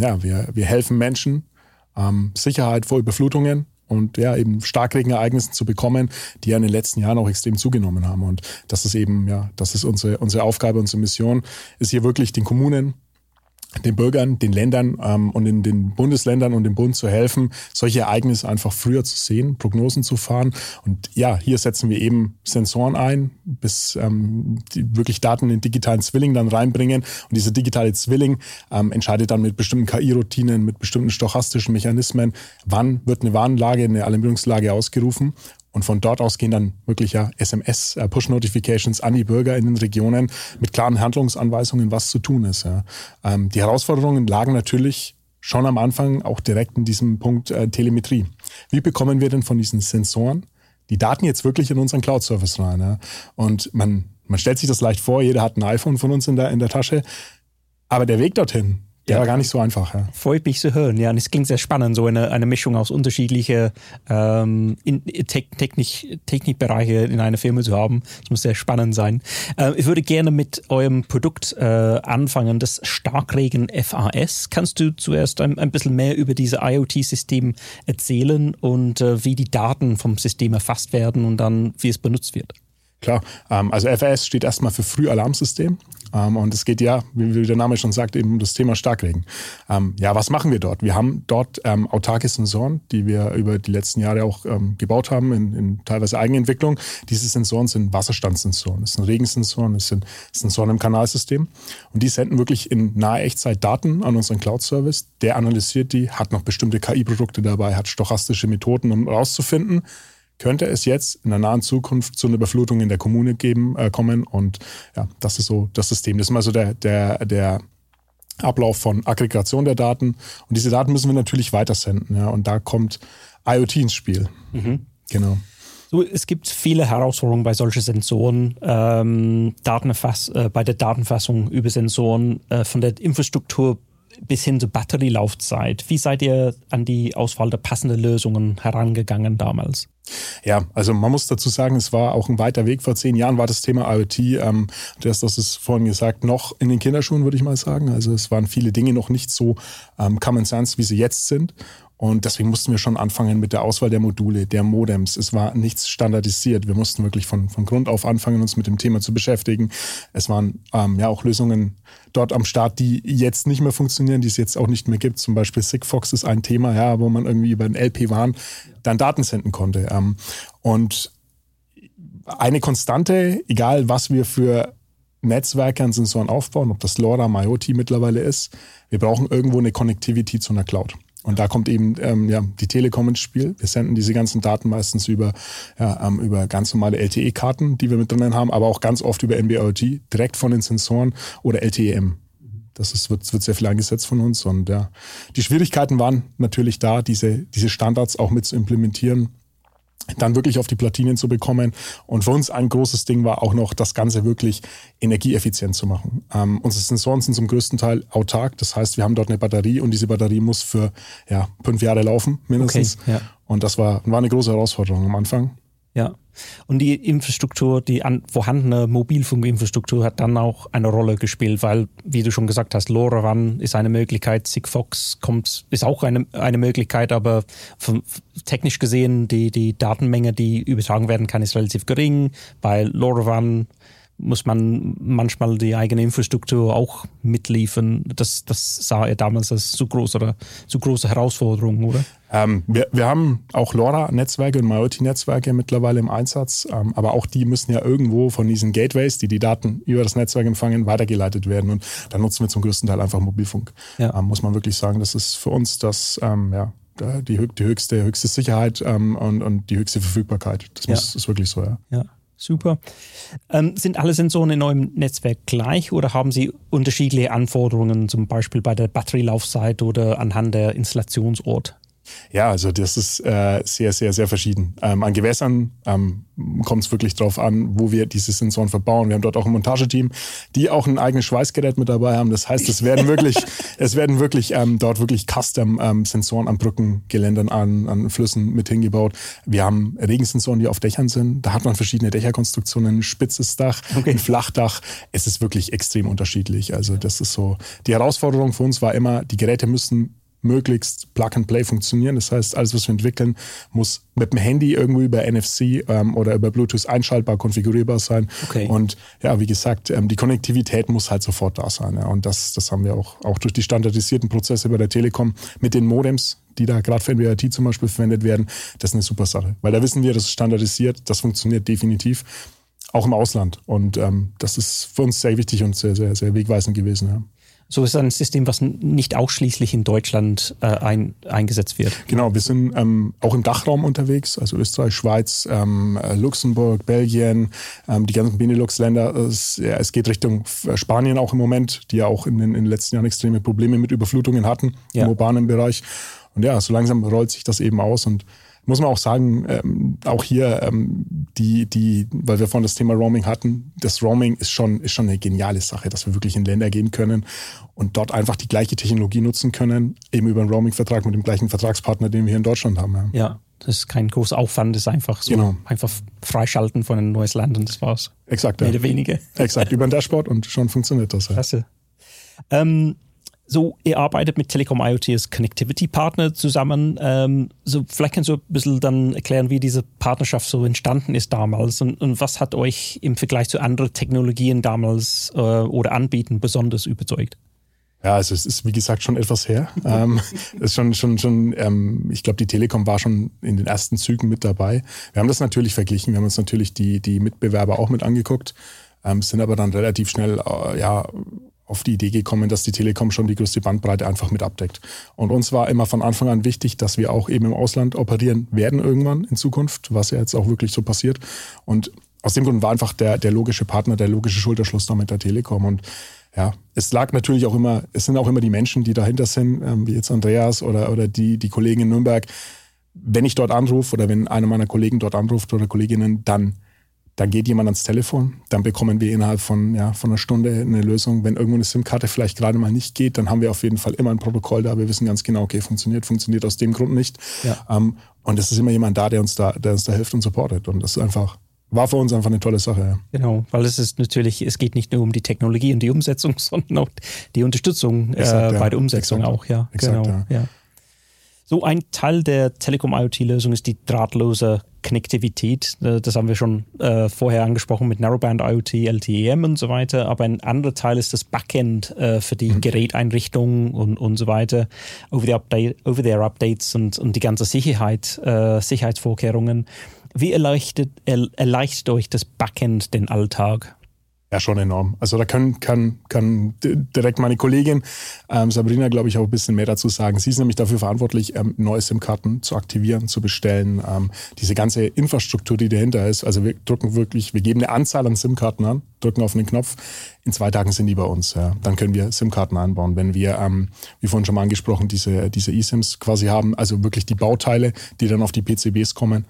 helfen Menschen, Sicherheit vor Überflutungen und ja eben Starkregenereignissen zu bekommen, die ja in den letzten Jahren auch extrem zugenommen haben. Und das ist eben, das ist unsere Aufgabe, unsere Mission, ist hier wirklich den Kommunen, den Bürgern, den Ländern und in den Bundesländern und dem Bund zu helfen, solche Ereignisse einfach früher zu sehen, Prognosen zu fahren. Und ja, hier setzen wir eben Sensoren ein, bis die wirklich Daten in den digitalen Zwilling dann reinbringen. Und dieser digitale Zwilling entscheidet dann mit bestimmten KI-Routinen, mit bestimmten stochastischen Mechanismen, wann wird eine Warnlage, eine Alarmierungslage ausgerufen. Und von dort aus gehen dann wirklich SMS, Push-Notifications an die Bürger in den Regionen mit klaren Handlungsanweisungen, was zu tun ist. Ja. Die Herausforderungen lagen natürlich schon am Anfang auch direkt in diesem Punkt Telemetrie. Wie bekommen wir denn von diesen Sensoren die Daten jetzt wirklich in unseren Cloud-Service rein? Ja? Und man stellt sich das leicht vor, jeder hat ein iPhone von uns in der Tasche, aber der Weg dorthin, der war gar nicht so einfach. Ja. Freut mich zu hören. Ja, und es klingt sehr spannend, so eine Mischung aus unterschiedlichen Technikbereiche in einer Firma zu haben. Das muss sehr spannend sein. Ich würde gerne mit eurem Produkt anfangen, das Starkregen FAS. Kannst du zuerst ein bisschen mehr über dieses IoT-System erzählen und wie die Daten vom System erfasst werden und dann wie es benutzt wird? Klar, also FAS steht erstmal für Frühalarmsystem. Und es geht ja, wie der Name schon sagt, eben um das Thema Starkregen. Was machen wir dort? Wir haben dort autarke Sensoren, die wir über die letzten Jahre auch gebaut haben, in teilweise Eigenentwicklung. Diese Sensoren sind Wasserstandssensoren, es sind Regensensoren, es sind Sensoren im Kanalsystem. Und die senden wirklich in naher Echtzeit Daten an unseren Cloud-Service. Der analysiert die, hat noch bestimmte KI-Produkte dabei, hat stochastische Methoden, um rauszufinden, könnte es jetzt in der nahen Zukunft zu einer Überflutung in der Kommune kommen. Und ja, das ist so das System. Das ist mal so der Ablauf von Aggregation der Daten. Und diese Daten müssen wir natürlich weitersenden. Ja, und da kommt IoT ins Spiel. Mhm. Genau. So, es gibt viele Herausforderungen bei solchen Sensoren, bei der Datenfassung über Sensoren, von der Infrastruktur bis hin zur Batterielaufzeit. Wie seid ihr an die Auswahl der passenden Lösungen herangegangen damals? Ja, also man muss dazu sagen, es war auch ein weiter Weg. Vor 10 Jahren war das Thema IoT, das ist vorhin gesagt, noch in den Kinderschuhen, würde ich mal sagen. Also es waren viele Dinge noch nicht so Common Sense, wie sie jetzt sind. Und deswegen mussten wir schon anfangen mit der Auswahl der Module, der Modems. Es war nichts standardisiert. Wir mussten wirklich von Grund auf anfangen, uns mit dem Thema zu beschäftigen. Es waren auch Lösungen dort am Start, die jetzt nicht mehr funktionieren, die es jetzt auch nicht mehr gibt. Zum Beispiel Sigfox ist ein Thema, wo man irgendwie über einen LPWAN dann Daten senden konnte. Und eine Konstante, egal was wir für Netzwerke an Sensoren aufbauen, ob das LoRa, IoT mittlerweile ist, wir brauchen irgendwo eine Connectivity zu einer Cloud. Und da kommt eben die Telekom ins Spiel. Wir senden diese ganzen Daten meistens über ganz normale LTE-Karten, die wir mit drinnen haben, aber auch ganz oft über NB-IoT, direkt von den Sensoren oder LTE-M. Das wird sehr viel eingesetzt von uns. Und ja, die Schwierigkeiten waren natürlich da, diese Standards auch mit zu implementieren. dann wirklich auf die Platinen zu bekommen. Und für uns ein großes Ding war auch noch, das Ganze wirklich energieeffizient zu machen. Unsere Sensoren sind zum größten Teil autark. Das heißt, wir haben dort eine Batterie und diese Batterie muss für 5 Jahre laufen, mindestens. Okay, ja. Und das war eine große Herausforderung am Anfang. Ja, und die Infrastruktur, die vorhandene Mobilfunkinfrastruktur hat dann auch eine Rolle gespielt, weil, wie du schon gesagt hast, LoRaWAN ist eine Möglichkeit, Sigfox ist auch eine Möglichkeit, aber technisch gesehen, die Datenmenge, die übertragen werden kann, ist relativ gering. Bei LoRaWAN muss man manchmal die eigene Infrastruktur auch mitliefern. Das sah er damals als zu große Herausforderung, oder? Wir haben auch LoRa-Netzwerke und MIOT-Netzwerke mittlerweile im Einsatz, aber auch die müssen ja irgendwo von diesen Gateways, die Daten über das Netzwerk empfangen, weitergeleitet werden. Und da nutzen wir zum größten Teil einfach Mobilfunk. Ja. Muss man wirklich sagen, das ist für uns die höchste Sicherheit und die höchste Verfügbarkeit. Das ist wirklich so, ja. Super. Sind alle Sensoren in eurem Netzwerk gleich oder haben Sie unterschiedliche Anforderungen, zum Beispiel bei der Batterielaufzeit oder anhand der Installationsort? Ja, also das ist sehr, sehr, sehr verschieden. An Gewässern kommt es wirklich drauf an, wo wir diese Sensoren verbauen. Wir haben dort auch ein Montageteam, die auch ein eigenes Schweißgerät mit dabei haben. Das heißt, es werden wirklich dort wirklich Custom-Sensoren an Brückengeländern, an Flüssen mit hingebaut. Wir haben Regensensoren, die auf Dächern sind. Da hat man verschiedene Dächerkonstruktionen, ein spitzes Dach, ein Flachdach. Es ist wirklich extrem unterschiedlich. Also das ist so. Die Herausforderung für uns war immer, die Geräte müssen möglichst Plug-and-Play funktionieren. Das heißt, alles, was wir entwickeln, muss mit dem Handy irgendwie über NFC oder über Bluetooth einschaltbar, konfigurierbar sein. Okay. Und ja, wie gesagt, die Konnektivität muss halt sofort da sein. Ja. Und das haben wir auch durch die standardisierten Prozesse bei der Telekom mit den Modems, die da gerade für NB-IoT zum Beispiel verwendet werden. Das ist eine super Sache. Weil da wissen wir, das ist standardisiert, das funktioniert definitiv, auch im Ausland. Und das ist für uns sehr wichtig und sehr, sehr, sehr wegweisend gewesen. Ja. So ist ein System, was nicht ausschließlich in Deutschland eingesetzt wird. Genau, wir sind auch im Dachraum unterwegs, also Österreich, Schweiz, Luxemburg, Belgien, die ganzen Benelux-Länder. Es geht Richtung Spanien auch im Moment, die ja auch in den letzten Jahren extreme Probleme mit Überflutungen hatten im urbanen Bereich. Und ja, so langsam rollt sich das eben aus und muss man auch sagen, auch hier, weil wir vorhin das Thema Roaming hatten, das Roaming ist schon eine geniale Sache, dass wir wirklich in Länder gehen können und dort einfach die gleiche Technologie nutzen können, eben über einen Roaming-Vertrag mit dem gleichen Vertragspartner, den wir hier in Deutschland haben. Ja, das ist kein großer Aufwand, das ist einfach so, einfach freischalten von einem neues Land und das war's. Exakt, mehr oder weniger. Exakt, über ein Dashboard und schon funktioniert das. Ja. Klasse. So, ihr arbeitet mit Telekom IoT als Connectivity-Partner zusammen. So, vielleicht kannst du ein bisschen dann erklären, wie diese Partnerschaft so entstanden ist damals und was hat euch im Vergleich zu anderen Technologien damals oder Anbieten besonders überzeugt? Ja, also es ist wie gesagt schon etwas her. Es ist schon. Ich glaube, die Telekom war schon in den ersten Zügen mit dabei. Wir haben das natürlich verglichen. Wir haben uns natürlich die Mitbewerber auch mit angeguckt, sind aber dann relativ schnell auf die Idee gekommen, dass die Telekom schon die größte Bandbreite einfach mit abdeckt. Und uns war immer von Anfang an wichtig, dass wir auch eben im Ausland operieren werden irgendwann in Zukunft, was ja jetzt auch wirklich so passiert. Und aus dem Grund war einfach der logische Partner, der logische Schulterschluss da mit der Telekom. Und ja, es sind auch immer die Menschen, die dahinter sind, wie jetzt Andreas oder die Kollegen in Nürnberg. Wenn ich dort anrufe oder wenn einer meiner Kollegen dort anruft oder Kolleginnen, dann geht jemand ans Telefon, dann bekommen wir innerhalb von einer Stunde eine Lösung. Wenn irgendwo eine SIM-Karte vielleicht gerade mal nicht geht, dann haben wir auf jeden Fall immer ein Protokoll da. Wir wissen ganz genau, okay, funktioniert aus dem Grund nicht. Ja. Und es ist immer jemand da, der uns da hilft und supportet. Und das war für uns einfach eine tolle Sache. Ja. Genau, weil es geht nicht nur um die Technologie und die Umsetzung, sondern auch die Unterstützung bei der Umsetzung auch. Ja, exakt, genau. Ja. So ein Teil der Telekom IoT-Lösung ist die drahtlose Konnektivität. Das haben wir schon vorher angesprochen mit Narrowband IoT, LTE-M und so weiter. Aber ein anderer Teil ist das Backend für die Geräteinrichtung und so weiter. Over-the-air-Updates und die ganze Sicherheitsvorkehrungen. Wie erleichtert euch das Backend den Alltag? Ja, schon enorm. Also da kann direkt meine Kollegin Sabrina, glaube ich, auch ein bisschen mehr dazu sagen. Sie ist nämlich dafür verantwortlich, neue SIM-Karten zu aktivieren, zu bestellen. Diese ganze Infrastruktur, die dahinter ist. Also wir geben eine Anzahl an SIM-Karten an, drücken auf einen Knopf. In 2 Tagen sind die bei uns. Ja. Dann können wir SIM-Karten einbauen. Wenn wir, wie vorhin schon mal angesprochen, diese eSIMs quasi haben, also wirklich die Bauteile, die dann auf die PCBs kommen,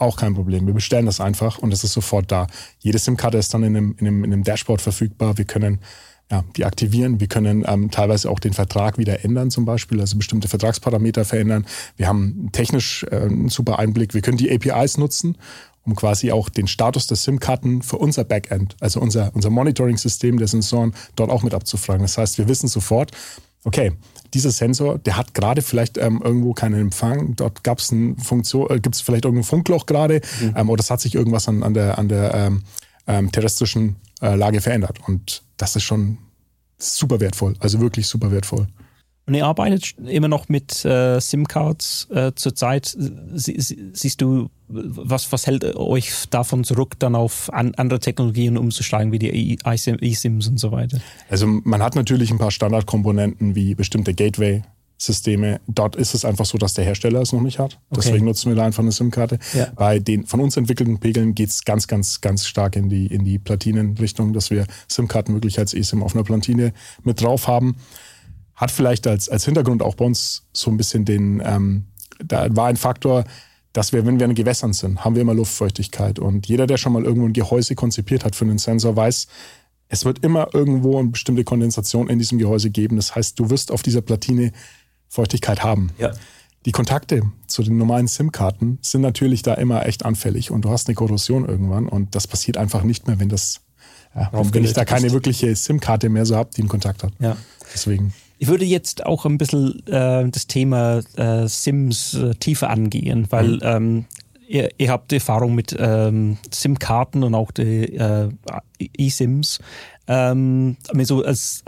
auch kein Problem. Wir bestellen das einfach und es ist sofort da. Jede SIM-Karte ist dann in einem Dashboard verfügbar. Wir können die aktivieren. Wir können teilweise auch den Vertrag wieder ändern zum Beispiel, also bestimmte Vertragsparameter verändern. Wir haben technisch einen super Einblick. Wir können die APIs nutzen, um quasi auch den Status der SIM-Karten für unser Backend, also unser Monitoring-System der Sensoren, dort auch mit abzufragen. Das heißt, wir wissen sofort, okay, dieser Sensor, der hat gerade vielleicht irgendwo keinen Empfang, dort gibt es vielleicht irgendein Funkloch gerade oder es hat sich irgendwas an der terrestrischen Lage verändert. Und das ist schon super wertvoll, also wirklich super wertvoll. Und ihr arbeitet immer noch mit SIM-Cards zurzeit. Siehst du, was hält euch davon zurück, dann auf andere Technologien umzusteigen, wie die eSIMs und so weiter? Also man hat natürlich ein paar Standardkomponenten wie bestimmte Gateway-Systeme. Dort ist es einfach so, dass der Hersteller es noch nicht hat. Okay. Deswegen nutzen wir da einfach eine SIM-Karte. Ja. Bei den von uns entwickelten Pegeln geht es ganz, ganz, ganz stark in die Platinenrichtung, dass wir SIM-Karten wirklich als eSIM auf einer Platine mit drauf haben. Hat vielleicht als Hintergrund auch bei uns so ein bisschen da war ein Faktor, dass wir, wenn wir in Gewässern sind, haben wir immer Luftfeuchtigkeit. Und jeder, der schon mal irgendwo ein Gehäuse konzipiert hat für einen Sensor, weiß, es wird immer irgendwo eine bestimmte Kondensation in diesem Gehäuse geben. Das heißt, du wirst auf dieser Platine Feuchtigkeit haben. Ja. Die Kontakte zu den normalen SIM-Karten sind natürlich da immer echt anfällig. Und du hast eine Korrosion irgendwann. Und das passiert einfach nicht mehr, wenn ich da keine wirkliche SIM-Karte mehr so habe, die einen Kontakt hat. Ja. Deswegen. Ich würde jetzt auch ein bisschen das Thema SIMs tiefer angehen, weil ihr habt Erfahrung mit SIM-Karten und auch die eSIMs. So als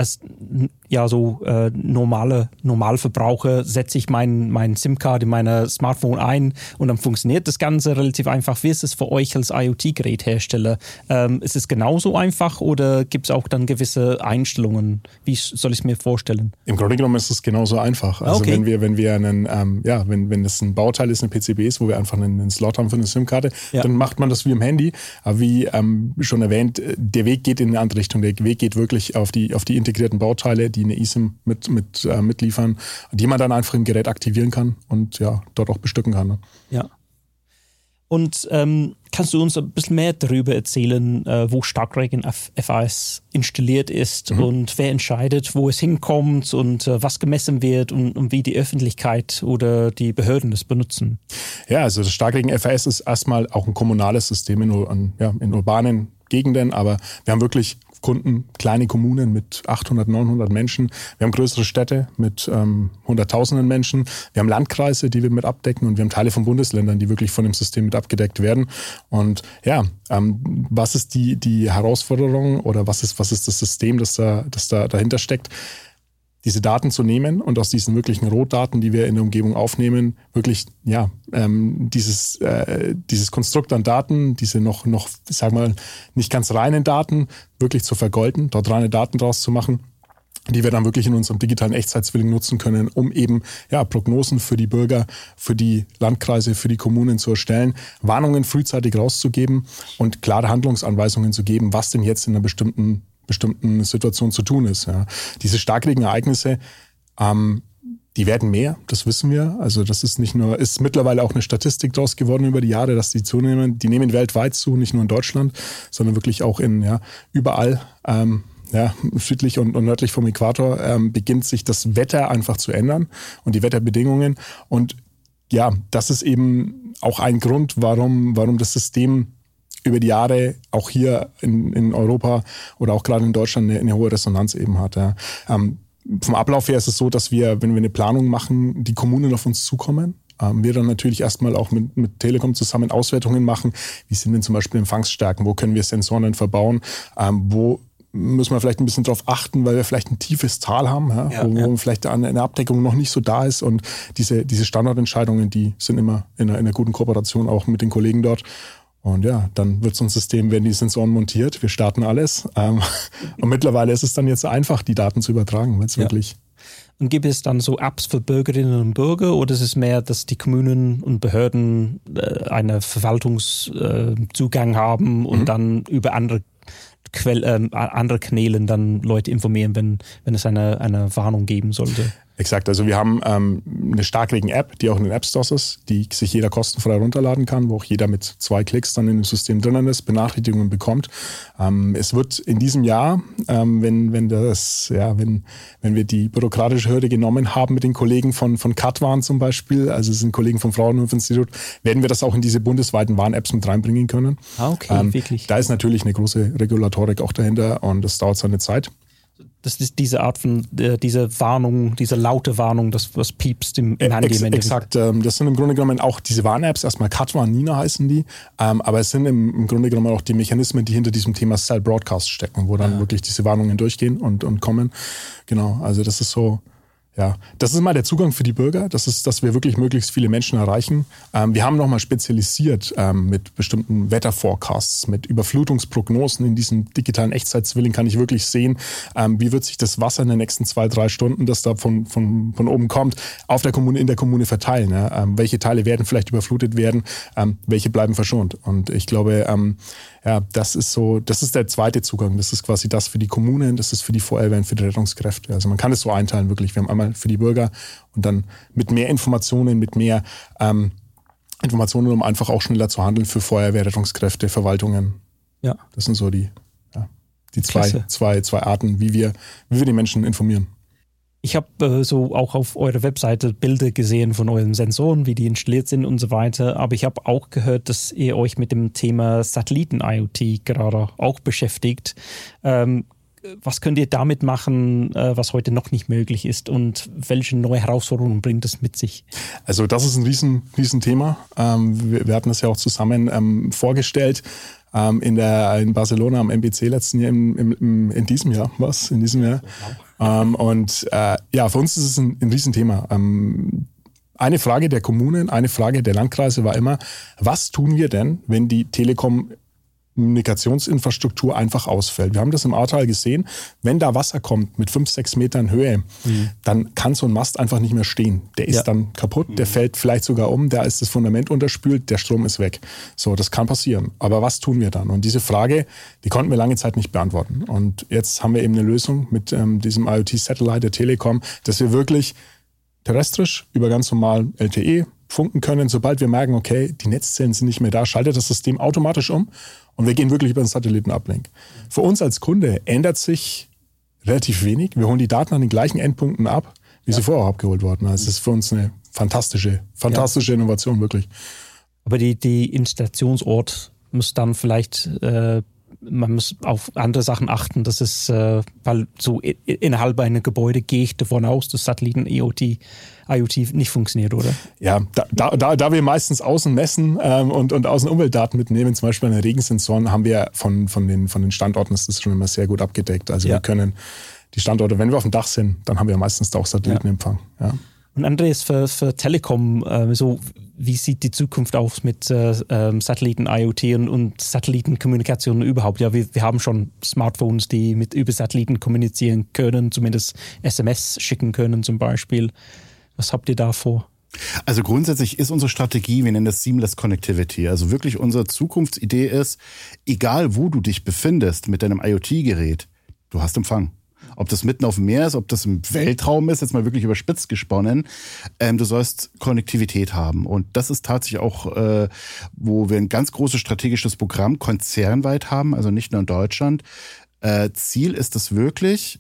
Normalverbraucher setze ich mein SIM-Card in meine Smartphone ein und dann funktioniert das Ganze relativ einfach. Wie ist es für euch als IoT-Geräthersteller? Ist es genauso einfach oder gibt es auch dann gewisse Einstellungen? Wie soll ich es mir vorstellen? Im Grunde genommen ist es genauso einfach. Also okay. wenn es ein Bauteil ist, eine PCB ist, wo wir einfach einen Slot haben für eine SIM-Karte, dann macht man das wie im Handy. Aber wie schon erwähnt, der Weg geht in eine andere Richtung. Der Weg geht wirklich auf die integrierten Bauteile, die eine eSIM mitliefern, die man dann einfach im Gerät aktivieren kann und dort auch bestücken kann. Ne? Ja. Und kannst du uns ein bisschen mehr darüber erzählen, wo Starkregen FAS installiert ist und wer entscheidet, wo es hinkommt und was gemessen wird und wie die Öffentlichkeit oder die Behörden das benutzen? Ja, also das Starkregen FAS ist erstmal auch ein kommunales System in urbanen Gegenden, aber wir haben wirklich Kunden, kleine Kommunen mit 800, 900 Menschen. Wir haben größere Städte mit Hunderttausenden Menschen. Wir haben Landkreise, die wir mit abdecken und wir haben Teile von Bundesländern, die wirklich von dem System mit abgedeckt werden. Und was ist die Herausforderung oder was ist das System, das da dahinter steckt? Diese Daten zu nehmen und aus diesen wirklichen Rohdaten, die wir in der Umgebung aufnehmen, wirklich dieses Konstrukt an Daten, diese noch sag mal nicht ganz reinen Daten wirklich zu vergolden, dort reine Daten draus zu machen, die wir dann wirklich in unserem digitalen Echtzeit-Zwilling nutzen können, um eben Prognosen für die Bürger, für die Landkreise, für die Kommunen zu erstellen, Warnungen frühzeitig rauszugeben und klare Handlungsanweisungen zu geben, was denn jetzt in einer bestimmten Situation zu tun ist. Ja. Diese Starkregenereignisse, die werden mehr, das wissen wir. Also das ist mittlerweile auch eine Statistik daraus geworden über die Jahre, dass die zunehmen. Die nehmen weltweit zu, nicht nur in Deutschland, sondern wirklich auch überall. Südlich und nördlich vom Äquator beginnt sich das Wetter einfach zu ändern und die Wetterbedingungen. Und das ist eben auch ein Grund, warum das System über die Jahre auch hier in Europa oder auch gerade in Deutschland eine hohe Resonanz eben hat. Ja. Vom Ablauf her ist es so, dass wir, wenn wir eine Planung machen, die Kommunen auf uns zukommen. Wir dann natürlich erstmal auch mit Telekom zusammen Auswertungen machen. Wie sind denn zum Beispiel Empfangsstärken? Wo können wir Sensoren denn verbauen? Wo müssen wir vielleicht ein bisschen drauf achten, weil wir vielleicht ein tiefes Tal haben, wo vielleicht eine Abdeckung noch nicht so da ist. Und diese Standardentscheidungen, die sind immer in einer guten Kooperation auch mit den Kollegen dort. Und dann wird so ein System, werden die Sensoren montiert, wir starten alles. Und mittlerweile ist es dann jetzt einfach, die Daten zu übertragen, weil es wirklich... Und gibt es dann so Apps für Bürgerinnen und Bürger oder ist es mehr, dass die Kommunen und Behörden einen Verwaltungszugang haben und dann über andere Kanälen dann Leute informieren, wenn es eine Warnung geben sollte? Exakt, also wir haben eine Starkregen-App, die auch in den App Stores ist, die sich jeder kostenfrei runterladen kann, wo auch jeder mit 2 Klicks dann in dem System drinnen ist, Benachrichtigungen bekommt. Es wird in diesem Jahr, wenn wir die bürokratische Hürde genommen haben mit den Kollegen von Katwarn zum Beispiel, also es sind Kollegen vom Fraunhofer-Institut, werden wir das auch in diese bundesweiten Warn-Apps mit reinbringen können. Okay, wirklich. Da ist natürlich eine große Regulatorik auch dahinter und das dauert seine Zeit. Das ist diese Art von, diese Warnung, diese laute Warnung, das was piepst im Handy. Exakt, das sind im Grunde genommen auch diese Warn-Apps, erstmal Katwa, Nina heißen die, aber es sind im Grunde genommen auch die Mechanismen, die hinter diesem Thema Cell Broadcast stecken, wo dann wirklich diese Warnungen durchgehen und kommen. Genau, also das ist so... Ja, das ist mal der Zugang für die Bürger, dass wir wirklich möglichst viele Menschen erreichen. Wir haben nochmal spezialisiert mit bestimmten Wetterforecasts, mit Überflutungsprognosen. In diesem digitalen Echtzeit-Zwilling kann ich wirklich sehen, wie wird sich das Wasser in den nächsten 2-3 Stunden, das da von oben kommt, in der Kommune verteilen. Ja? Welche Teile werden vielleicht überflutet werden, welche bleiben verschont. Und ich glaube, das ist der zweite Zugang. Das ist quasi das für die Kommunen, das ist für die Feuerwehren, für die Rettungskräfte. Also man kann es so einteilen, wirklich. Wir haben einmal für die Bürger und dann mit mehr Informationen, um einfach auch schneller zu handeln für Feuerwehr, Rettungskräfte, Verwaltungen. Ja. Das sind so die zwei Arten, wie wir die Menschen informieren. Ich habe so auch auf eurer Webseite Bilder gesehen von euren Sensoren, wie die installiert sind und so weiter. Aber ich habe auch gehört, dass ihr euch mit dem Thema Satelliten-IoT gerade auch beschäftigt. Was könnt ihr damit machen, was heute noch nicht möglich ist und welche neue Herausforderungen bringt es mit sich? Also das ist ein riesen Thema. Wir hatten das ja auch zusammen vorgestellt. In Barcelona am MBC letzten Jahr, in diesem Jahr. Für uns ist es ein Riesenthema. Eine Frage der Kommunen, eine Frage der Landkreise war immer, was tun wir denn, wenn die Telekommunikationsinfrastruktur einfach ausfällt? Wir haben das im Ahrtal gesehen, wenn da Wasser kommt mit 5-6 Metern Höhe, dann kann so ein Mast einfach nicht mehr stehen. Der ist dann kaputt, der fällt vielleicht sogar um, da ist das Fundament unterspült, der Strom ist weg. So, das kann passieren. Aber was tun wir dann? Und diese Frage, die konnten wir lange Zeit nicht beantworten. Und jetzt haben wir eben eine Lösung mit diesem IoT-Satellite der Telekom, dass wir wirklich terrestrisch über ganz normal LTE funken können. Sobald wir merken, okay, die Netzzellen sind nicht mehr da, schaltet das System automatisch um und wir gehen wirklich über den Satelliten-Uplink. Für uns als Kunde ändert sich relativ wenig. Wir holen die Daten an den gleichen Endpunkten ab, wie sie vorher abgeholt wurden. Also es ist für uns eine fantastische Innovation, wirklich. Aber die Installationsort muss dann vielleicht, man muss auf andere Sachen achten. Das ist, weil so innerhalb eines Gebäude gehe ich davon aus, dass Satelliten-IoT nicht funktioniert, oder? Ja, da wir meistens außen messen und außen Umweltdaten mitnehmen, zum Beispiel an den Regensensoren, haben wir von den Standorten, ist das schon immer sehr gut abgedeckt. Also wir können die Standorte, wenn wir auf dem Dach sind, dann haben wir meistens da auch Satellitenempfang. Ja. Und Andreas, für Telekom, wie sieht die Zukunft aus mit Satelliten-IoT und Satellitenkommunikation überhaupt? Ja, wir haben schon Smartphones, die über Satelliten kommunizieren können, zumindest SMS schicken können zum Beispiel. Was habt ihr da vor? Also grundsätzlich ist unsere Strategie, wir nennen das Seamless Connectivity. Also wirklich unsere Zukunftsidee ist, egal wo du dich befindest mit deinem IoT-Gerät, du hast Empfang. Ob das mitten auf dem Meer ist, ob das im Weltraum ist, jetzt mal wirklich überspitzt gesponnen, du sollst Konnektivität haben. Und das ist tatsächlich auch, wo wir ein ganz großes strategisches Programm konzernweit haben, also nicht nur in Deutschland. Ziel ist es wirklich,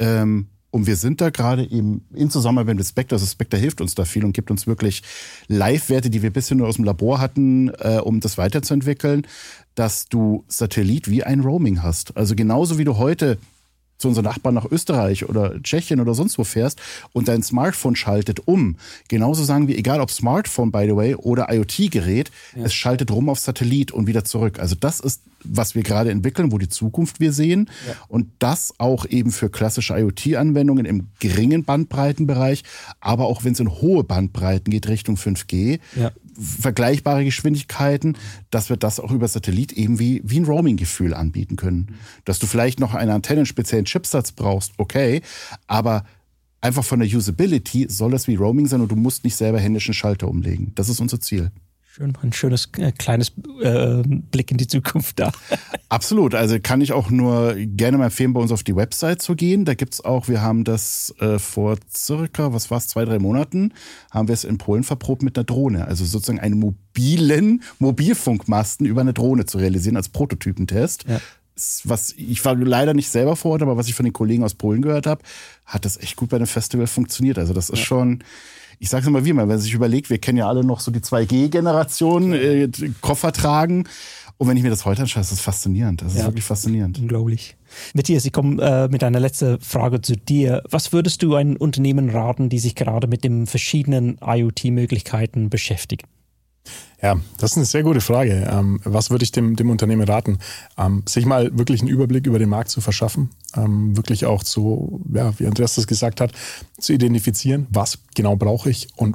und wir sind da gerade eben in Zusammenarbeit mit Spectre, also Spectre hilft uns da viel und gibt uns wirklich Live-Werte, die wir bisher nur aus dem Labor hatten, um das weiterzuentwickeln, dass du Satellit wie ein Roaming hast. Also genauso wie du heute zu unseren Nachbarn nach Österreich oder Tschechien oder sonst wo fährst und dein Smartphone schaltet um. Genauso sagen wir, egal ob Smartphone, by the way, oder IoT-Gerät, es schaltet rum auf Satellit und wieder zurück. Also das ist, was wir gerade entwickeln, wo die Zukunft wir sehen. Ja. Und das auch eben für klassische IoT-Anwendungen im geringen Bandbreitenbereich, aber auch wenn es in hohe Bandbreiten geht, Richtung 5G, vergleichbare Geschwindigkeiten, dass wir das auch über Satellit eben wie ein Roaming-Gefühl anbieten können. Dass du vielleicht noch eine Antenne, einen speziellen Chipsatz brauchst, okay, aber einfach von der Usability soll das wie Roaming sein und du musst nicht selber händisch einen Schalter umlegen. Das ist unser Ziel. Schön, ein schönes kleines Blick in die Zukunft da. Absolut, also kann ich auch nur gerne mal empfehlen, bei uns auf die Website zu gehen. Da gibt's auch, wir haben das vor circa, 2-3 Monaten, haben wir es in Polen verprobt mit einer Drohne. Also sozusagen einen mobilen Mobilfunkmasten über eine Drohne zu realisieren als Prototypentest. Ja. Ich war leider nicht selber vor Ort, aber was ich von den Kollegen aus Polen gehört habe, hat das echt gut bei einem Festival funktioniert. Also das ist schon... Ich sag's immer wie mal, wenn man sich überlegt, wir kennen ja alle noch so die 2G-Generation, Koffer tragen. Und wenn ich mir das heute anschaue, ist das faszinierend. Das ist wirklich faszinierend. Unglaublich. Matthias, ich komme mit einer letzten Frage zu dir. Was würdest du einem Unternehmen raten, die sich gerade mit den verschiedenen IoT-Möglichkeiten beschäftigen? Ja, das ist eine sehr gute Frage. Was würde ich dem Unternehmen raten? Sich mal wirklich einen Überblick über den Markt zu verschaffen, wirklich auch zu, wie Andreas das gesagt hat, zu identifizieren, was genau brauche ich und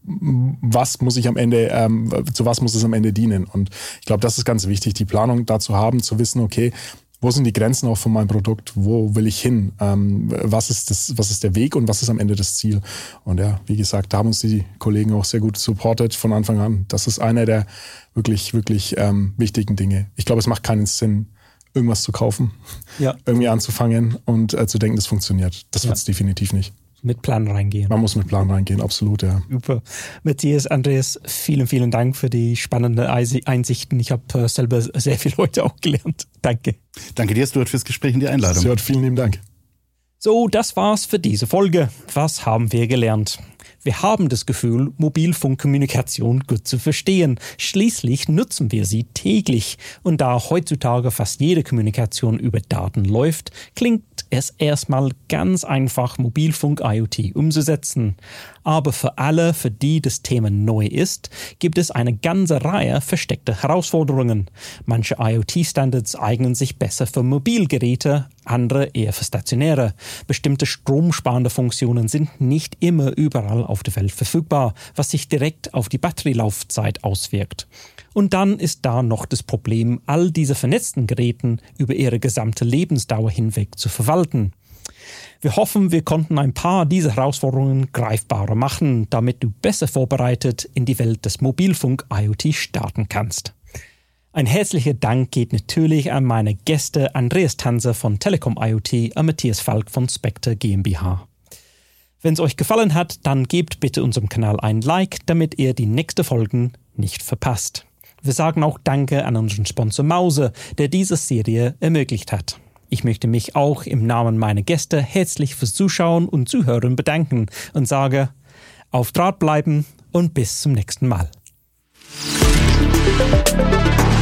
was muss ich am Ende, zu was muss es am Ende dienen. Und ich glaube, das ist ganz wichtig, die Planung dazu haben, zu wissen, okay, wo sind die Grenzen auch von meinem Produkt? Wo will ich hin? Was ist der Weg und was ist am Ende das Ziel? Und ja, wie gesagt, da haben uns die Kollegen auch sehr gut supportet von Anfang an. Das ist einer der wirklich, wirklich wichtigen Dinge. Ich glaube, es macht keinen Sinn, irgendwas zu kaufen, irgendwie anzufangen und zu denken, das funktioniert. Das wird es definitiv nicht. Mit Plan reingehen. Man muss mit Plan reingehen, absolut, ja. Super. Matthias, Andreas, vielen, vielen Dank für die spannenden Einsichten. Ich habe selber sehr viel heute auch gelernt. Danke. Danke dir, Stuart, fürs Gespräch und die Einladung. Stuart, vielen lieben Dank. So, das war's für diese Folge. Was haben wir gelernt? Wir haben das Gefühl, Mobilfunkkommunikation gut zu verstehen. Schließlich nutzen wir sie täglich. Und da heutzutage fast jede Kommunikation über Daten läuft, klingt es erstmal ganz einfach, Mobilfunk-IoT umzusetzen. Aber für alle, für die das Thema neu ist, gibt es eine ganze Reihe versteckter Herausforderungen. Manche IoT-Standards eignen sich besser für Mobilgeräte, andere eher für stationäre. Bestimmte stromsparende Funktionen sind nicht immer überall auf der Welt verfügbar, was sich direkt auf die Batterielaufzeit auswirkt. Und dann ist da noch das Problem, all diese vernetzten Geräten über ihre gesamte Lebensdauer hinweg zu verwalten. Wir hoffen, wir konnten ein paar dieser Herausforderungen greifbarer machen, damit du besser vorbereitet in die Welt des Mobilfunk-IoT starten kannst. Ein herzlicher Dank geht natürlich an meine Gäste Andreas Tanzer von Telekom IoT und Matthias Falk von Spectre GmbH. Wenn es euch gefallen hat, dann gebt bitte unserem Kanal ein Like, damit ihr die nächsten Folgen nicht verpasst. Wir sagen auch Danke an unseren Sponsor Mause, der diese Serie ermöglicht hat. Ich möchte mich auch im Namen meiner Gäste herzlich fürs Zuschauen und Zuhören bedanken und sage, auf Draht bleiben und bis zum nächsten Mal.